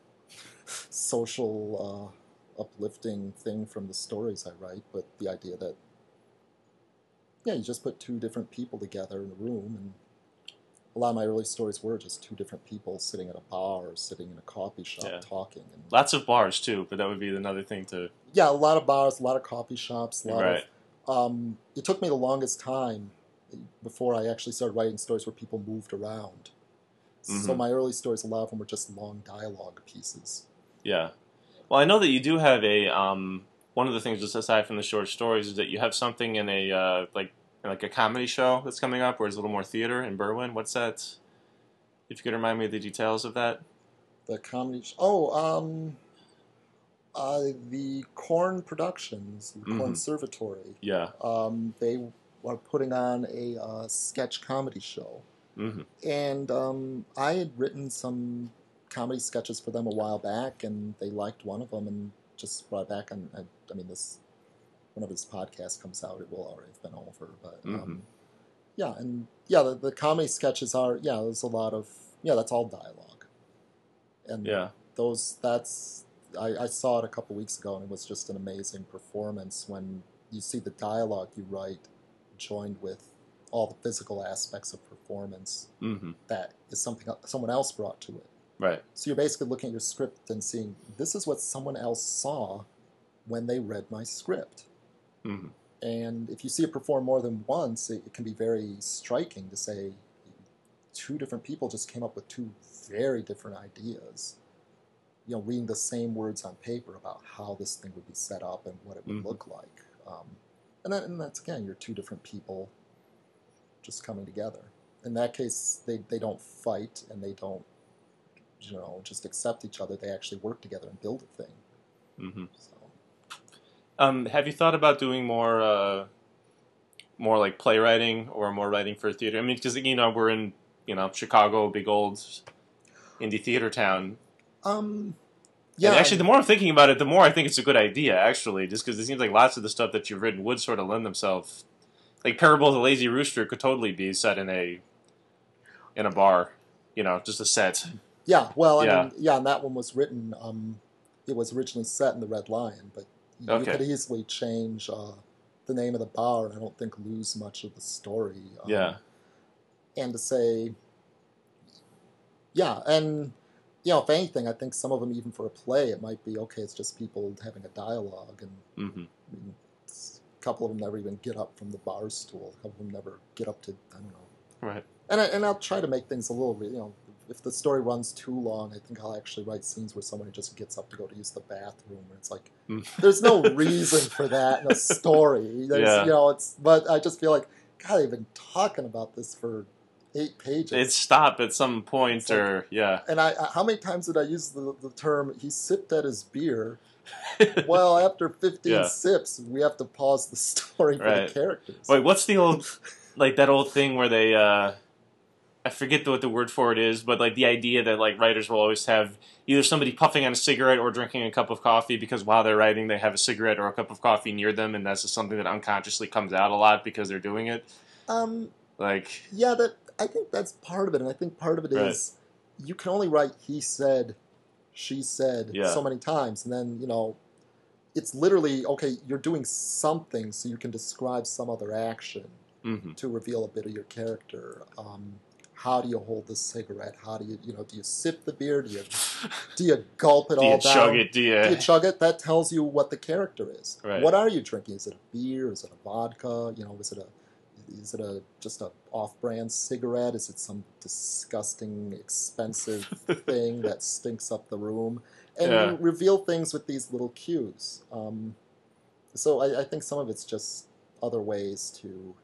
social uh, uplifting thing from the stories I write, but the idea that, yeah, you just put two different people together in a room, and a lot of my early stories were just two different people sitting at a bar or sitting in a coffee shop Yeah. talking. And Lots of bars too, but that would be another thing to. yeah, a lot of bars, a lot of coffee shops, a lot Right. of. Um, it took me the longest time before I actually started writing stories where people moved around. So Mm-hmm. my early stories, a lot of them were just long dialogue pieces. Yeah. Well, I know that you do have a um, one of the things just aside from the short stories is that you have something in a uh, like like a comedy show that's coming up where it's a little more theater in Berwyn. What's that? If you could remind me of the details of that. The comedy. Sh- oh, um, uh, the Corn Productions, the Mm-hmm. Cornservatory. Yeah. Um, they are putting on a uh, sketch comedy show, Mm-hmm. and um, I had written some comedy sketches for them a while back, and they liked one of them and just brought it back. And I, I mean, this whenever this podcast comes out, it will already have been over. But um, Mm-hmm. yeah, and yeah, the, the comedy sketches are yeah. There's a lot of yeah. That's all dialogue, and Yeah. those that's I, I saw it a couple weeks ago, and it was just an amazing performance when you see the dialogue you write joined with all the physical aspects of performance Mm-hmm. that is something someone else brought to it. Right. So you're basically looking at your script and seeing this is what someone else saw when they read my script. Mm-hmm. And if you see it performed more than once, it, it can be very striking to say two different people just came up with two very different ideas. You know, reading the same words on paper about how this thing would be set up and what it would Mm-hmm. look like. Um, and, that, and that's, again, you're two different people just coming together. In that case, they, they don't fight and they don't, you know, just accept each other. They actually work together and build a thing. Mm-hmm. So, Um, have you thought about doing more, uh, more like playwriting or more writing for theater? I mean, because you know we're in you know Chicago, big old indie theater town. um, yeah. And actually, the more I'm thinking about it, the more I think it's a good idea. Actually, just because it seems like lots of the stuff that you've written would sort of lend themselves. Like Parable of the Lazy Rooster could totally be set in a in a bar, you know, just a set. Yeah, well, I Yeah. mean, yeah, and that one was written. Um, it was originally set in the Red Lion, but you Okay. could easily change uh, the name of the bar, and I don't think lose much of the story. Um, Yeah. And to say, yeah, and you know, if anything, I think some of them, even for a play, it might be okay. It's just people having a dialogue, and Mm-hmm. I mean, a couple of them never even get up from the bar stool. A couple of them never get up to I don't know. Right. And I, and I'll try to make things a little bit, you know. If the story runs too long, I think I'll actually write scenes where somebody just gets up to go to use the bathroom, and it's like Mm. there's no reason for that in a story. There's, Yeah. you know, it's but I just feel like God, they've been talking about this for eight pages. It stopped at some point, It's like- or yeah. and I, I- how many times did I use the, the term? He sipped at his beer. Well, after fifteen Yeah. sips, we have to pause the story for Right. the characters. Wait, what's the old like that old thing where they? uh I forget what the word for it is, but like the idea that like writers will always have either somebody puffing on a cigarette or drinking a cup of coffee because while they're writing they have a cigarette or a cup of coffee near them, and that's just something that unconsciously comes out a lot because they're doing it. Um, Like, yeah, that I think that's part of it, and I think part of it Right. is you can only write "he said," "she said" Yeah. so many times, and then you know, it's literally okay. You're doing something so you can describe some other action mm-hmm. to reveal a bit of your character. Um, how do you hold the cigarette? How do you, you know, do you sip the beer? Do you do you gulp it do all you down? chug it? Do you? Do you chug it? That tells you what the character is. Right. What are you drinking? Is it a beer? Is it a vodka? You know, is it a is it a just a off-brand cigarette? Is it some disgusting, expensive thing that stinks up the room? And Yeah. you reveal things with these little cues. Um, so I, I think some of it's just other ways to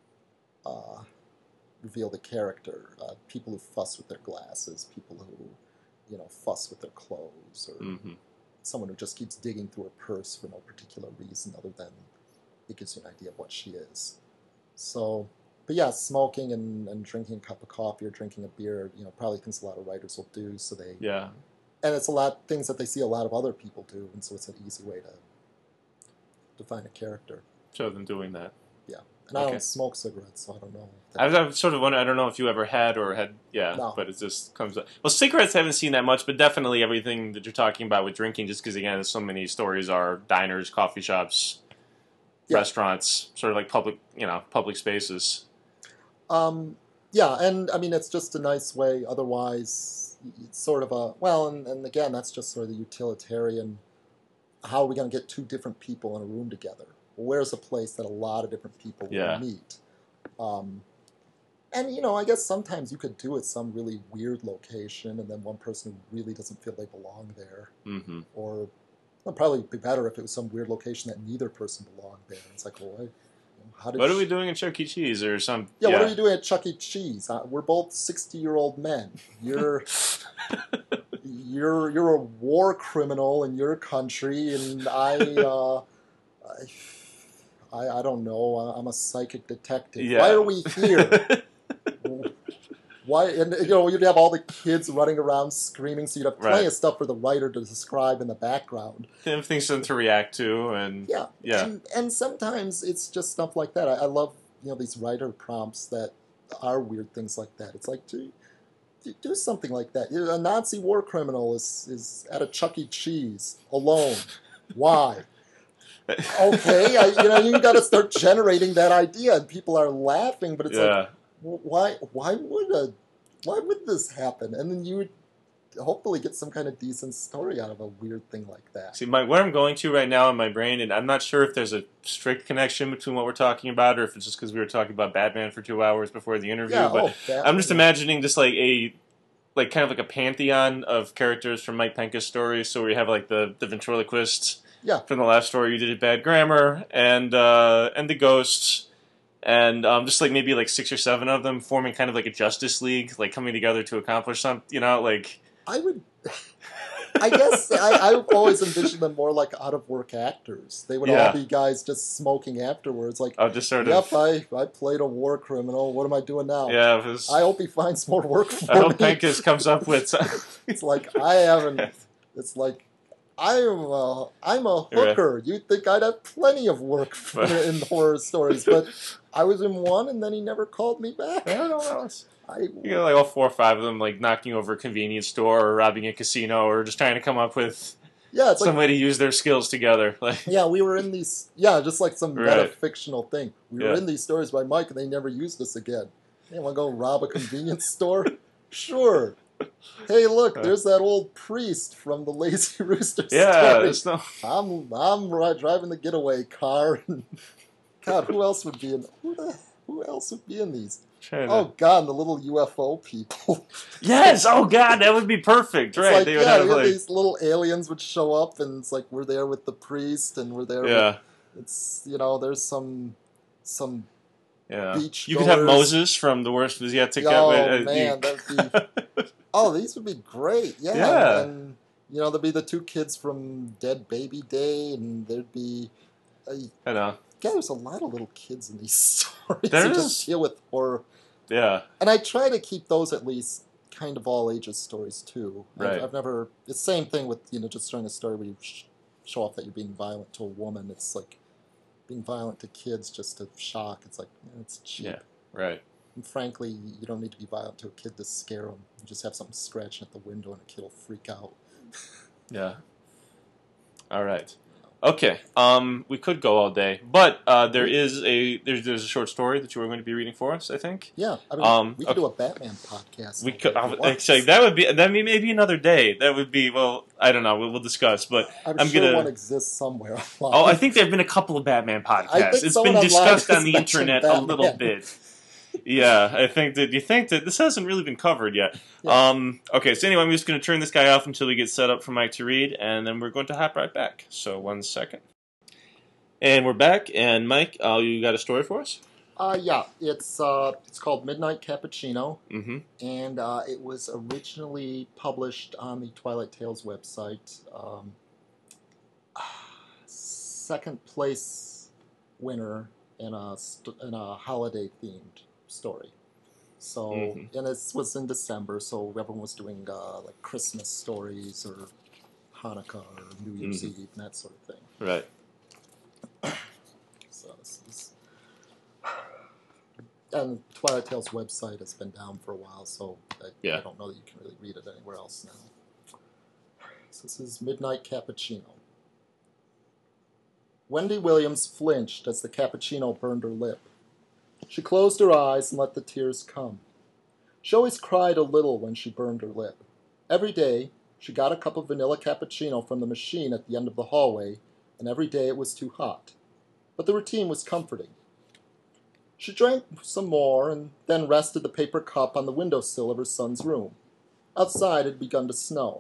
uh, reveal the character. Uh, people who fuss with their glasses, people who, you know, fuss with their clothes, or Mm-hmm. someone who just keeps digging through a purse for no particular reason other than it gives you an idea of what she is. So, but yeah, smoking and, and drinking a cup of coffee or drinking a beer, you know, probably things a lot of writers will do. So they, Yeah. and it's a lot things that they see a lot of other people do, and so it's an easy way to define a character. show them doing that. Yeah, and I Okay. don't smoke cigarettes, so I don't know. I was, I was sort of wondering. I don't know if you ever had or had. Yeah, No. but it just comes up. Well, cigarettes I haven't seen that much, but definitely everything that you're talking about with drinking. Just because again, so many stories are diners, coffee shops, Yeah. restaurants, sort of like public, you know, public spaces. Um, yeah, and I mean it's just a nice way. Otherwise, it's sort of a well, and, and again, that's just sort of the utilitarian. How are we going to get two different people in a room together? Well, where's a place that a lot of different people will Yeah. meet? Um, and you know, I guess sometimes you could do it some really weird location, and then one person who really doesn't feel they belong there, Mm-hmm. or it'd probably be better if it was some weird location that neither person belonged there. It's like, well, I, how did What are sh- we doing at Chuck E. Cheese or some? Yeah, what are you doing at Chuck E. Cheese? Uh, we're both sixty-year-old men. You're you're you're a war criminal in your country, and I, uh, I, I, I don't know. I'm a psychic detective. Yeah. Why are we here? Why? And you know, you'd have all the kids running around screaming, so you'd have plenty Right. of stuff for the writer to describe in the background. Things for them to react to, and Yeah, yeah. And, and sometimes it's just stuff like that. I, I love you know these writer prompts that are weird things like that. It's like do, do, do something like that. You know, a Nazi war criminal is is at a Chuck E. Cheese alone. Why? Okay, I, you know you got to start generating that idea, and people are laughing, but it's yeah. like why why would a why would this happen? And then you would hopefully get some kind of decent story out of a weird thing like that. See, my, where I'm going to right now in my brain, and I'm not sure if there's a strict connection between what we're talking about, or if it's just because we were talking about Batman for two hours before the interview. Yeah, but oh, that, I'm just yeah. imagining just like a, like kind of like a pantheon of characters from Mike Penka's stories. So we have like the the ventriloquist Yeah. from the last story you did at Bad Grammar, and uh, and the ghosts. And um, just like maybe like six or seven of them forming kind of like a Justice League, like coming together to accomplish something, you know, like... I would... I guess I, I've always envisioned them more like out-of-work actors. They would Yeah. all be guys just smoking afterwards, like, Oh, just sort yep, of... I, I played a war criminal. What am I doing now? Yeah, it was, I hope he finds more work for I hope me. Penkus comes up with... Some, It's like, I haven't... It's like, I'm a, I'm a You're right. hooker. You'd think I'd have plenty of work for, in horror stories, but I was in one, and then he never called me back. I don't know. It's, I, you got like all four or five of them like knocking over a convenience store or robbing a casino or just trying to come up with yeah, it's some like, way to use their skills together. Like, yeah, we were in these, yeah, just like some Right. meta-fictional thing. We were Yeah. in these stories by Mike, and they never used us again. Hey, want to go rob a convenience store? Sure. Hey, look, Uh. there's that old priest from the Lazy Rooster yeah, story. there's no... I'm I'm ri- driving the getaway car. God, who else would be in? Who the who else would be in these? trying to- Oh God, and the little U F O people. Yes! Oh god, that would be perfect, It's right? like They would yeah, have yeah, like... these little aliens would show up, and it's like we're there with the priest, and we're there. With, Yeah, it's you know there's some some yeah. beach You could have goers. Moses from The Worst Was Yet to Come. Oh uh, man, you- that'd be. Oh, these would be great. Yeah. Yeah. And, you know, there'd be the two kids from Dead Baby Day, and there'd be. Uh, I know. yeah, there's a lot of little kids in these stories There who is. just deal with horror. Yeah. And I try to keep those at least kind of all ages stories, too. Right. I've, I've never. It's the same thing with, you know, just telling a story where you sh- show off that you're being violent to a woman. It's like being violent to kids just to shock. It's like, eh, it's cheap. Yeah. Right. And frankly, you don't need to be violent to a kid to scare them. You just have something scratching at the window and a kid will freak out. Yeah. All right. Okay. Um, we could go all day, but uh, there is a there's there's a short story that you were going to be reading for us, I think. Yeah, I mean, Um, we could okay. do a Batman podcast. We all could day if you want. actually that would be that may maybe another day. That would be well, I don't know. We'll, we'll discuss, but I'm, I'm sure gonna- one exists somewhere. oh, I think there have been a couple of Batman podcasts. I think It's someone been online discussed has on the mentioned internet a little Batman. bit. Yeah, I think that you think that this hasn't really been covered yet. Yeah. Um, okay, so anyway, I'm just going to turn this guy off until we get set up for Mike to read, and then we're going to hop right back. So one second. And we're back, and Mike, uh, you got a story for us? Uh, yeah, it's uh, it's called Midnight Cappuccino, Mm-hmm. and uh, it was originally published on the Twilight Tales website. Um, second place winner in a st- in a holiday themed story. So, Mhm. and this was in December, so everyone was doing uh, like Christmas stories or Hanukkah or New Year's Mhm. Eve and that sort of thing. Right. So let's And Twilight Tales website has been down for a while, so I, Yeah. I don't know that you can really read it anywhere else now. So this is Midnight Cappuccino. Wendy Williams flinched as the cappuccino burned her lip. She closed her eyes and let the tears come. She always cried a little when she burned her lip. Every day, she got a cup of vanilla cappuccino from the machine at the end of the hallway, and every day it was too hot. But the routine was comforting. She drank some more and then rested the paper cup on the windowsill of her son's room. Outside it had begun to snow.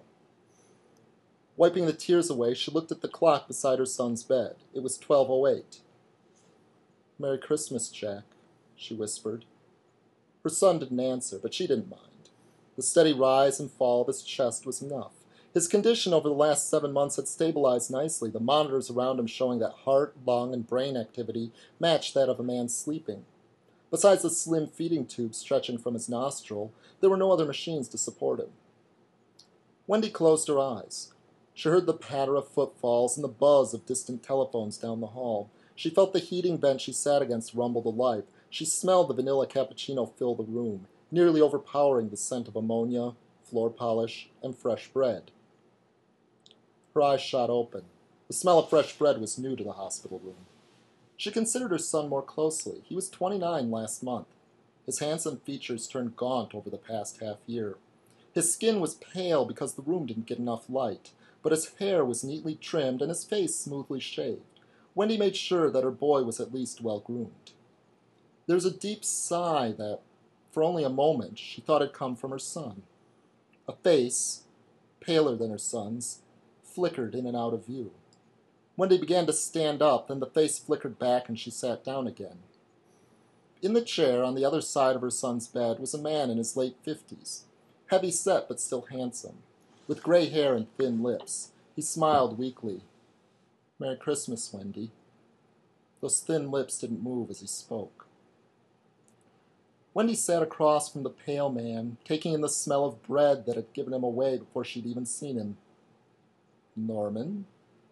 Wiping the tears away, she looked at the clock beside her son's bed. It was twelve oh eight. "Merry Christmas, Jack," she whispered. Her son didn't answer, but she didn't mind. The steady rise and fall of his chest was enough. His condition over the last seven months had stabilized nicely, the monitors around him showing that heart, lung, and brain activity matched that of a man sleeping. Besides the slim feeding tube stretching from his nostril, there were no other machines to support him. Wendy closed her eyes. She heard the patter of footfalls and the buzz of distant telephones down the hall. She felt the heating bench she sat against rumble to life. She smelled the vanilla cappuccino fill the room, nearly overpowering the scent of ammonia, floor polish, and fresh bread. Her eyes shot open. The smell of fresh bread was new to the hospital room. She considered her son more closely. He was twenty-nine last month. His handsome features turned gaunt over the past half year. His skin was pale because the room didn't get enough light, but his hair was neatly trimmed and his face smoothly shaved. Wendy made sure that her boy was at least well-groomed. There was a deep sigh that, for only a moment, she thought had come from her son. A face, paler than her son's, flickered in and out of view. Wendy began to stand up, then the face flickered back and she sat down again. In the chair on the other side of her son's bed was a man in his late fifties, heavy set but still handsome, with gray hair and thin lips. He smiled weakly. "Merry Christmas, Wendy." Those thin lips didn't move as he spoke. Wendy sat across from the pale man, taking in the smell of bread that had given him away before she'd even seen him. "Norman?"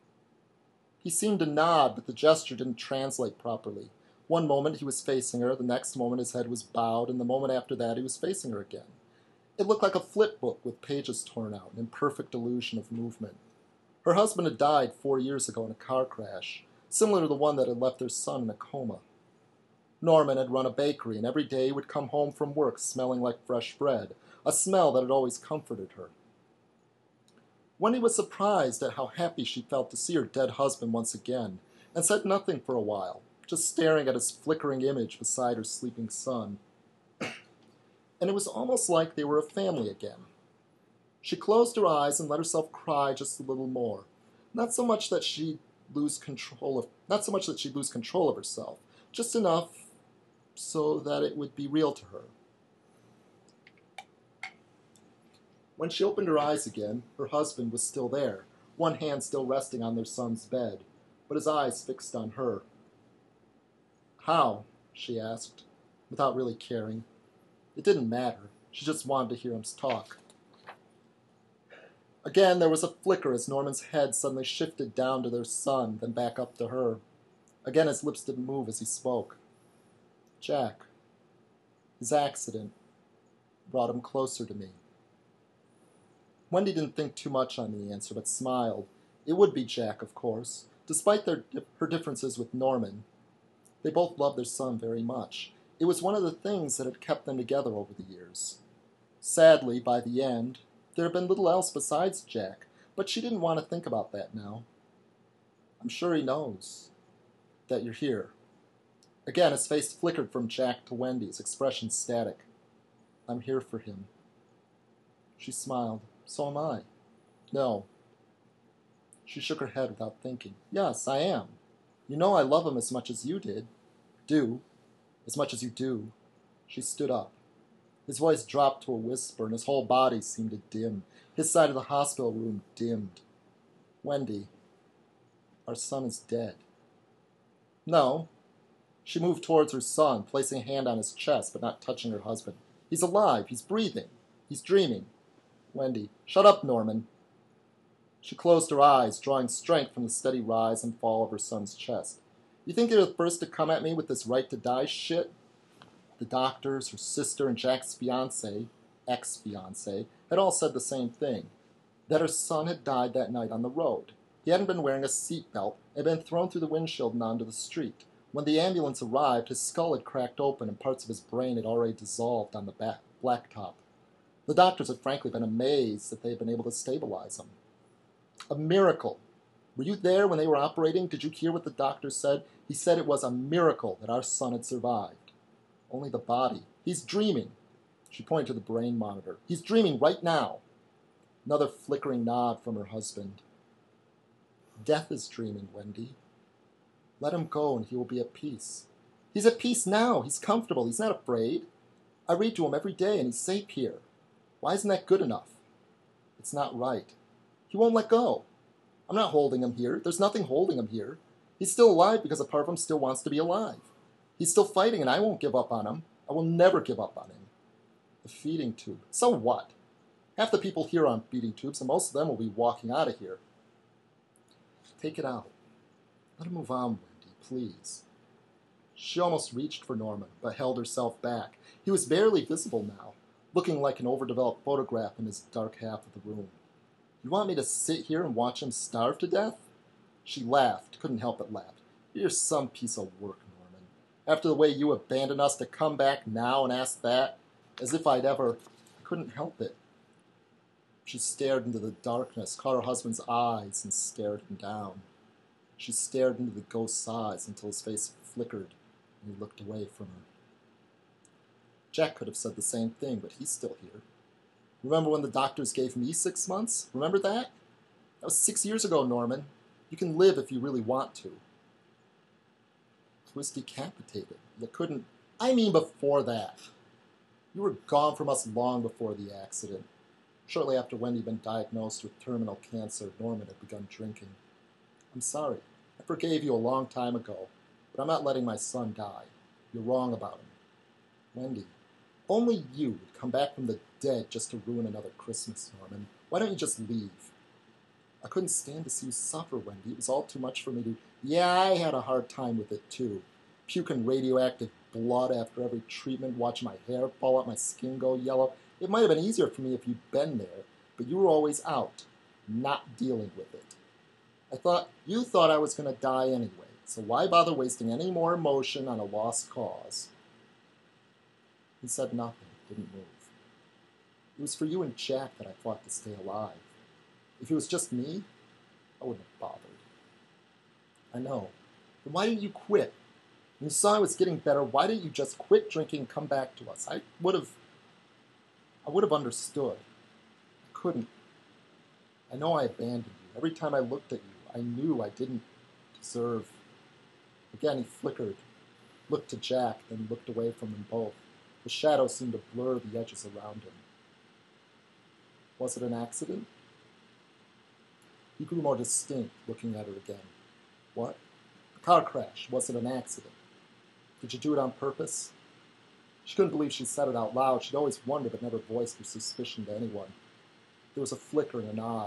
He seemed to nod, but the gesture didn't translate properly. One moment he was facing her, the next moment his head was bowed, and the moment after that he was facing her again. It looked like a flip book with pages torn out, an imperfect illusion of movement. Her husband had died four years ago in a car crash, similar to the one that had left their son in a coma. Norman had run a bakery, and every day he would come home from work smelling like fresh bread, a smell that had always comforted her. Wendy was surprised at how happy she felt to see her dead husband once again, and said nothing for a while, just staring at his flickering image beside her sleeping son. And it was almost like they were a family again. She closed her eyes and let herself cry just a little more. Not so much that she'd lose control of not so much that she'd lose control of herself, just enough so that it would be real to her. When she opened her eyes again, her husband was still there, one hand still resting on their son's bed, but his eyes fixed on her. "How?" she asked, without really caring. It didn't matter. She just wanted to hear him talk. Again, there was a flicker as Norman's head suddenly shifted down to their son, then back up to her. Again, his lips didn't move as he spoke. "Jack, his accident brought him closer to me." Wendy didn't think too much on the answer, but smiled. It would be Jack, of course. Despite their, her differences with Norman, they both loved their son very much. It was one of the things that had kept them together over the years. Sadly, by the end, there had been little else besides Jack, but she didn't want to think about that now. "I'm sure he knows that you're here." Again, his face flickered from Jack to Wendy, his expression static. "I'm here for him." She smiled. "So am I." "No." She shook her head without thinking. "Yes, I am. You know I love him as much as you did. Do. As much as you do." She stood up. His voice dropped to a whisper, and his whole body seemed to dim. His side of the hospital room dimmed. "Wendy, our son is dead." "No." She moved towards her son, placing a hand on his chest, but not touching her husband. "He's alive. He's breathing. He's dreaming." Wendy, "Shut up, Norman." She closed her eyes, drawing strength from the steady rise and fall of her son's chest. "You think you're the first to come at me with this right to die shit?" The doctors, her sister, and Jack's fiance, ex-fiance, had all said the same thing, that her son had died that night on the road. He hadn't been wearing a seatbelt and had been thrown through the windshield and onto the street. When the ambulance arrived, his skull had cracked open and parts of his brain had already dissolved on the back blacktop. The doctors had frankly been amazed that they had been able to stabilize him. A miracle. Were you there when they were operating? Did you hear what the doctor said? He said it was a miracle that our son had survived. Only the body. He's dreaming. She pointed to the brain monitor. He's dreaming right now. Another flickering nod from her husband. Death is dreaming, Wendy. Let him go and he will be at peace. He's at peace now. He's comfortable. He's not afraid. I read to him every day and he's safe here. Why isn't that good enough? It's not right. He won't let go. I'm not holding him here. There's nothing holding him here. He's still alive because a part of him still wants to be alive. He's still fighting and I won't give up on him. I will never give up on him. The feeding tube. So what? Half the people here are on feeding tubes and most of them will be walking out of here. Take it out. Let him move on, Wendy, please. She almost reached for Norman, but held herself back. He was barely visible now, looking like an overdeveloped photograph in his dark half of the room. You want me to sit here and watch him starve to death? She laughed, couldn't help but laugh. You're some piece of work, Norman. After the way you abandoned us to come back now and ask that, as if I'd ever... I couldn't help it. She stared into the darkness, caught her husband's eyes, and stared him down. She stared into the ghost's eyes until his face flickered and he looked away from her. Jack could have said the same thing, but he's still here. Remember when the doctors gave me six months? Remember that? That was six years ago, Norman. You can live if you really want to. He was decapitated. You couldn't... I mean before that. You were gone from us long before the accident. Shortly after Wendy had been diagnosed with terminal cancer, Norman had begun drinking. I'm sorry. I forgave you a long time ago, but I'm not letting my son die. You're wrong about him. Wendy, only you would come back from the dead just to ruin another Christmas, Norman. Why don't you just leave? I couldn't stand to see you suffer, Wendy. It was all too much for me to... Yeah, I had a hard time with it, too. Puking radioactive blood after every treatment, watching my hair fall out, my skin go yellow. It might have been easier for me if you'd been there, but you were always out, not dealing with it. I thought, you thought I was going to die anyway, so why bother wasting any more emotion on a lost cause? He said nothing, didn't move. It was for you and Jack that I fought to stay alive. If it was just me, I wouldn't have bothered. I know. Then why didn't you quit? When you saw I was getting better, why didn't you just quit drinking and come back to us? I would have... I would have understood. I couldn't. I know I abandoned you. Every time I looked at you, I knew I didn't deserve... Again, he flickered, looked to Jack, then looked away from them both. The shadows seemed to blur the edges around him. Was it an accident? He grew more distinct, looking at her again. What? A car crash. Was it an accident? Did you do it on purpose? She couldn't believe she said it out loud. She'd always wondered but never voiced her suspicion to anyone. There was a flicker and a nod.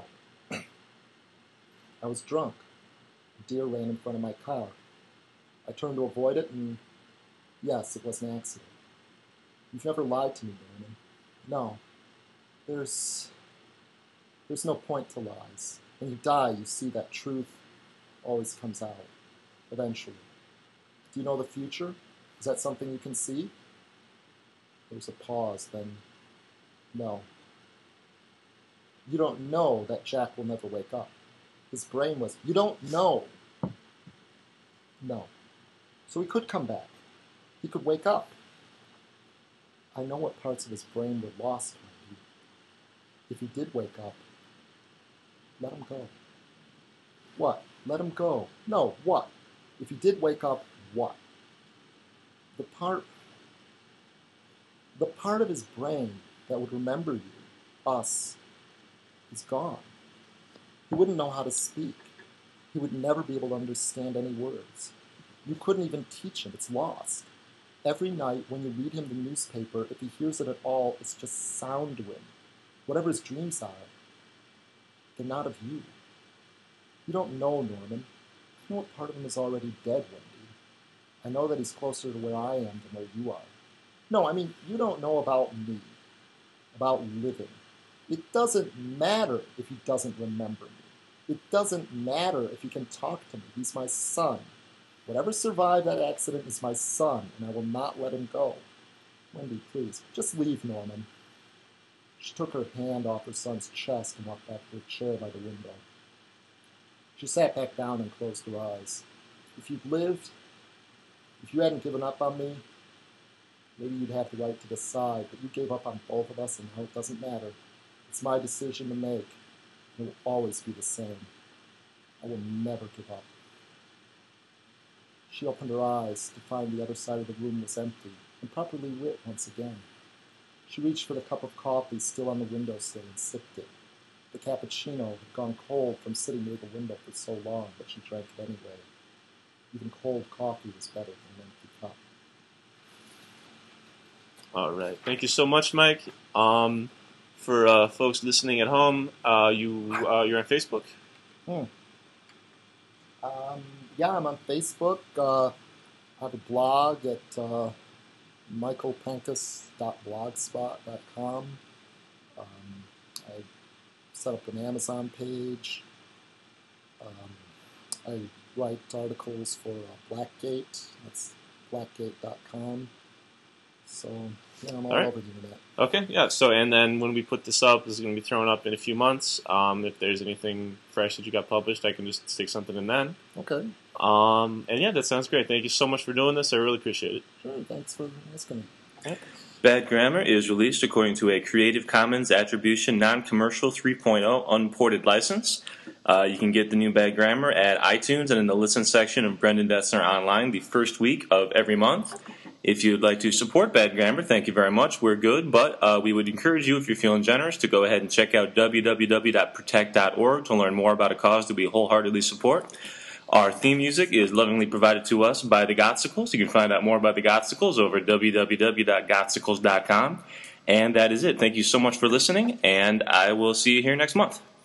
I was drunk. A deer ran in front of my car. I turned to avoid it, and yes, it was an accident. You've never lied to me, Norman. No. There's... There's no point to lies. When you die, you see that truth always comes out. Eventually. Do you know the future? Is that something you can see? There was a pause, then... No. You don't know that Jack will never wake up. His brain was... You don't know! No. So he could come back. He could wake up. I know what parts of his brain were lost, Wendy. If he did wake up, let him go. What? Let him go. No, what? If he did wake up, what? The part... The part of his brain that would remember you, us, is gone. He wouldn't know how to speak. He would never be able to understand any words. You couldn't even teach him. It's lost. Every night when you read him the newspaper, if he hears it at all, it's just sound to him. Whatever his dreams are, they're not of you. You don't know, Norman. You know what part of him is already dead, Wendy. I know that he's closer to where I am than where you are. No, I mean, you don't know about me, about living. It doesn't matter if he doesn't remember me. It doesn't matter if he can talk to me. He's my son. Whatever survived that accident is my son, and I will not let him go. Wendy, please, just leave Norman. She took her hand off her son's chest and walked back to her chair by the window. She sat back down and closed her eyes. If you'd lived, if you hadn't given up on me, maybe you'd have the right to decide, but you gave up on both of us, and now it doesn't matter. It's my decision to make. It will always be the same. I will never give up. She opened her eyes to find the other side of the room was empty and properly lit once again. She reached for the cup of coffee still on the windowsill and sipped it. The cappuccino had gone cold from sitting near the window for so long, but she drank it anyway. Even cold coffee was better than an empty cup. All right. Thank you so much, Mike. Um, for uh, folks listening at home, uh, you uh, you're on Facebook. Hmm. Um, yeah, I'm on Facebook. Uh, I have a blog at uh, michael pankus dot blogspot dot com. Um, I set up an Amazon page. Um, I write articles for uh, Blackgate. That's blackgate dot com. So, yeah, I'm all, all right. over the internet. Okay, yeah. So, and then when we put this up, this is going to be thrown up in a few months. Um, if there's anything fresh that you got published, I can just stick something in then. Okay. Um, and yeah, that sounds great. Thank you so much for doing this. I really appreciate it. Sure, thanks for asking me. Okay. Bad Grammar is released according to a Creative Commons Attribution Non-Commercial three point oh Unported license. Uh, you can get the new Bad Grammar at iTunes and in the Listen section of Brendan Dessner Online the first week of every month. If you'd like to support Bad Grammar, thank you very much. We're good, but uh, we would encourage you, if you're feeling generous, to go ahead and check out w w w dot protect dot org to learn more about a cause that we wholeheartedly support. Our theme music is lovingly provided to us by the Gotsicles. You can find out more about the Gotsicles over at w w w dot gotsicles dot com. And that is it. Thank you so much for listening, and I will see you here next month.